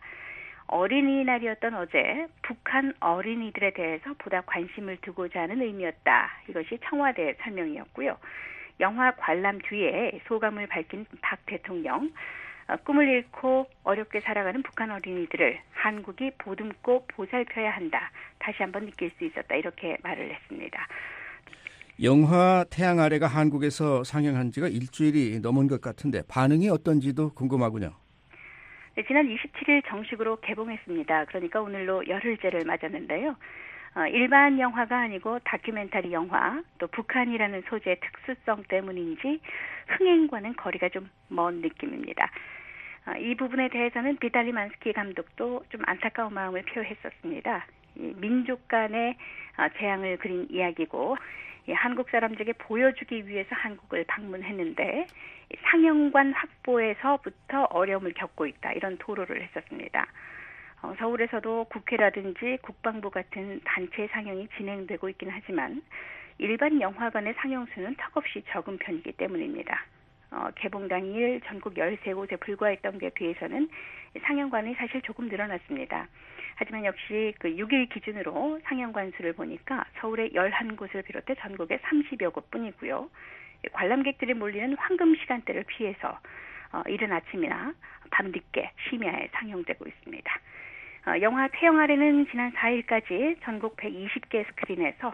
어린이날이었던 어제 북한 어린이들에 대해서 보다 관심을 두고자 하는 의미였다. 이것이 청와대 설명이었고요. 영화 관람 뒤에 소감을 밝힌 박 대통령, 꿈을 잃고 어렵게 살아가는 북한 어린이들을 한국이 보듬고 보살펴야 한다. 다시 한번 느낄 수 있었다. 이렇게 말을 했습니다. 영화 태양 아래가 한국에서 상영한 지가 일주일이 넘은 것 같은데 반응이 어떤지도 궁금하군요. 네, 지난 27일 정식으로 개봉했습니다. 그러니까 오늘로 열흘째를 맞았는데요. 일반 영화가 아니고 다큐멘터리 영화, 또 북한이라는 소재의 특수성 때문인지 흥행과는 거리가 좀 먼 느낌입니다. 이 부분에 대해서는 비탈리 만스키 감독도 좀 안타까운 마음을 표했었습니다. 민족 간의 재앙을 그린 이야기고 한국 사람들에게 보여주기 위해서 한국을 방문했는데 상영관 확보에서부터 어려움을 겪고 있다. 이런 토로를 했었습니다. 서울에서도 국회라든지 국방부 같은 단체 상영이 진행되고 있긴 하지만 일반 영화관의 상영수는 턱없이 적은 편이기 때문입니다. 개봉 당일 전국 13곳에 불과했던 게 비해서는 상영관이 사실 조금 늘어났습니다. 하지만 역시 그 6일 기준으로 상영관 수를 보니까 서울의 11곳을 비롯해 전국에 30여 곳뿐이고요. 관람객들이 몰리는 황금 시간대를 피해서 이른 아침이나 밤늦게 심야에 상영되고 있습니다. 영화 태양 아래는 지난 4일까지 전국 120개 스크린에서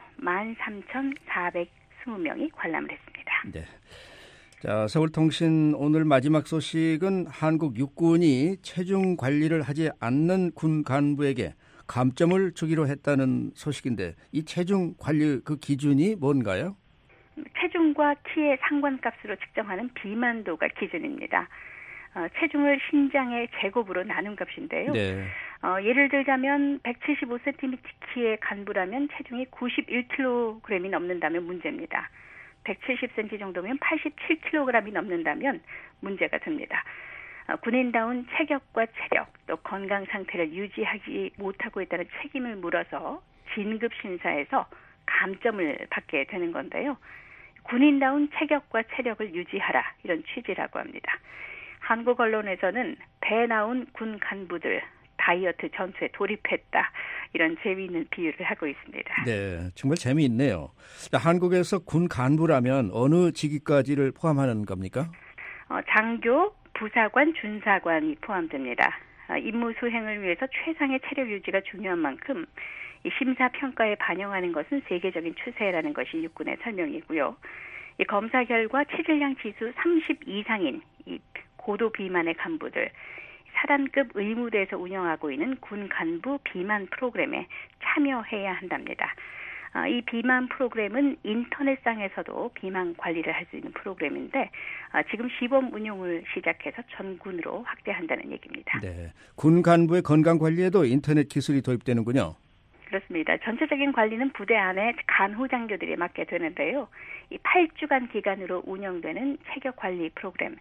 13,420명이 관람을 했습니다. 네. 자, 서울통신 오늘 마지막 소식은 한국 육군이 체중 관리를 하지 않는 군 간부에게 감점을 주기로 했다는 소식인데 이 체중 관리 그 기준이 뭔가요? 체중과 키의 상관값으로 측정하는 비만도가 기준입니다. 체중을 신장의 제곱으로 나눈 값인데요. 네. 예를 들자면 175cm 키의 간부라면 체중이 91kg이 넘는다면 문제입니다. 170cm 정도면 87kg이 넘는다면 문제가 됩니다. 군인다운 체격과 체력 또 건강 상태를 유지하지 못하고 있다는 책임을 물어서 진급 심사에서 감점을 받게 되는 건데요. 군인다운 체격과 체력을 유지하라 이런 취지라고 합니다. 한국 언론에서는 배 나온 군 간부들 다이어트 전투에 돌입했다 이런 재미있는 비유를 하고 있습니다. 네, 정말 재미있네요. 한국에서 군 간부라면 어느 직위까지를 포함하는 겁니까? 장교, 부사관, 준사관이 포함됩니다. 임무 수행을 위해서 최상의 체력 유지가 중요한 만큼 이 심사평가에 반영하는 것은 세계적인 추세라는 것이 육군의 설명이고요. 이 검사 결과 체질량 지수 30 이상인 이 고도 비만의 간부들, 사단급 의무대에서 운영하고 있는 군 간부 비만 프로그램에 참여해야 한답니다. 이 비만 프로그램은 인터넷상에서도 비만 관리를 할 수 있는 프로그램인데 지금 시범 운용을 시작해서 전군으로 확대한다는 얘기입니다. 네, 군 간부의 건강 관리에도 인터넷 기술이 도입되는군요. 그렇습니다. 전체적인 관리는 부대 안에 간호장교들이 맡게 되는데요. 이 8주간 기간으로 운영되는 체격 관리 프로그램,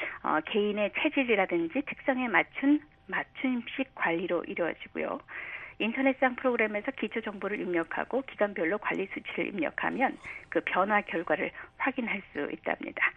개인의 체질이라든지 특성에 맞춘 맞춤식 관리로 이루어지고요. 인터넷상 프로그램에서 기초 정보를 입력하고 기간별로 관리 수치를 입력하면 그 변화 결과를 확인할 수 있답니다.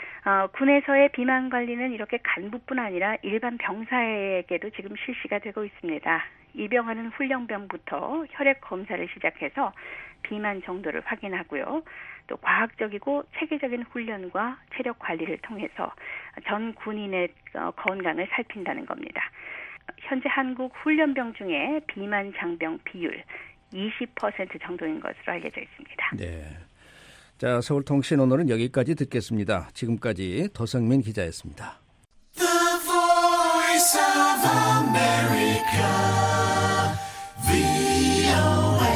군에서의 비만 관리는 이렇게 간부뿐 아니라 일반 병사에게도 지금 실시가 되고 있습니다. 입영하는 훈련병부터 혈액 검사를 시작해서 비만 정도를 확인하고요. 또 과학적이고 체계적인 훈련과 체력 관리를 통해서 전 군인의 건강을 살핀다는 겁니다. 현재 한국 훈련병 중에 비만 장병 비율 20% 정도인 것으로 알려져 있습니다. 네. 자, 서울통신 오늘은 여기까지 듣겠습니다. 지금까지 도성민 기자였습니다. The Voice of America, VOA.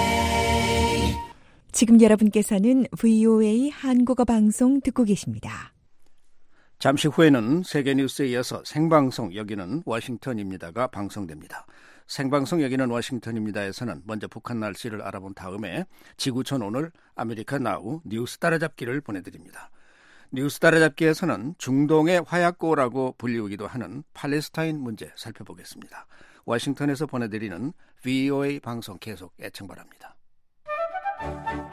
지금 여러분께서는 VOA 한국어 방송 듣고 계십니다. 잠시 후에는 세계뉴스에 이어서 생방송 여기는 워싱턴입니다가 방송됩니다. 생방송 여기는 워싱턴입니다에서는 먼저 북한 날씨를 알아본 다음에 지구촌 오늘 아메리카 나우 뉴스 따라잡기를 보내드립니다. 뉴스 따라잡기에서는 중동의 화약고라고 불리우기도 하는 팔레스타인 문제 살펴보겠습니다. 워싱턴에서 보내드리는 VOA 방송 계속 애청 바랍니다.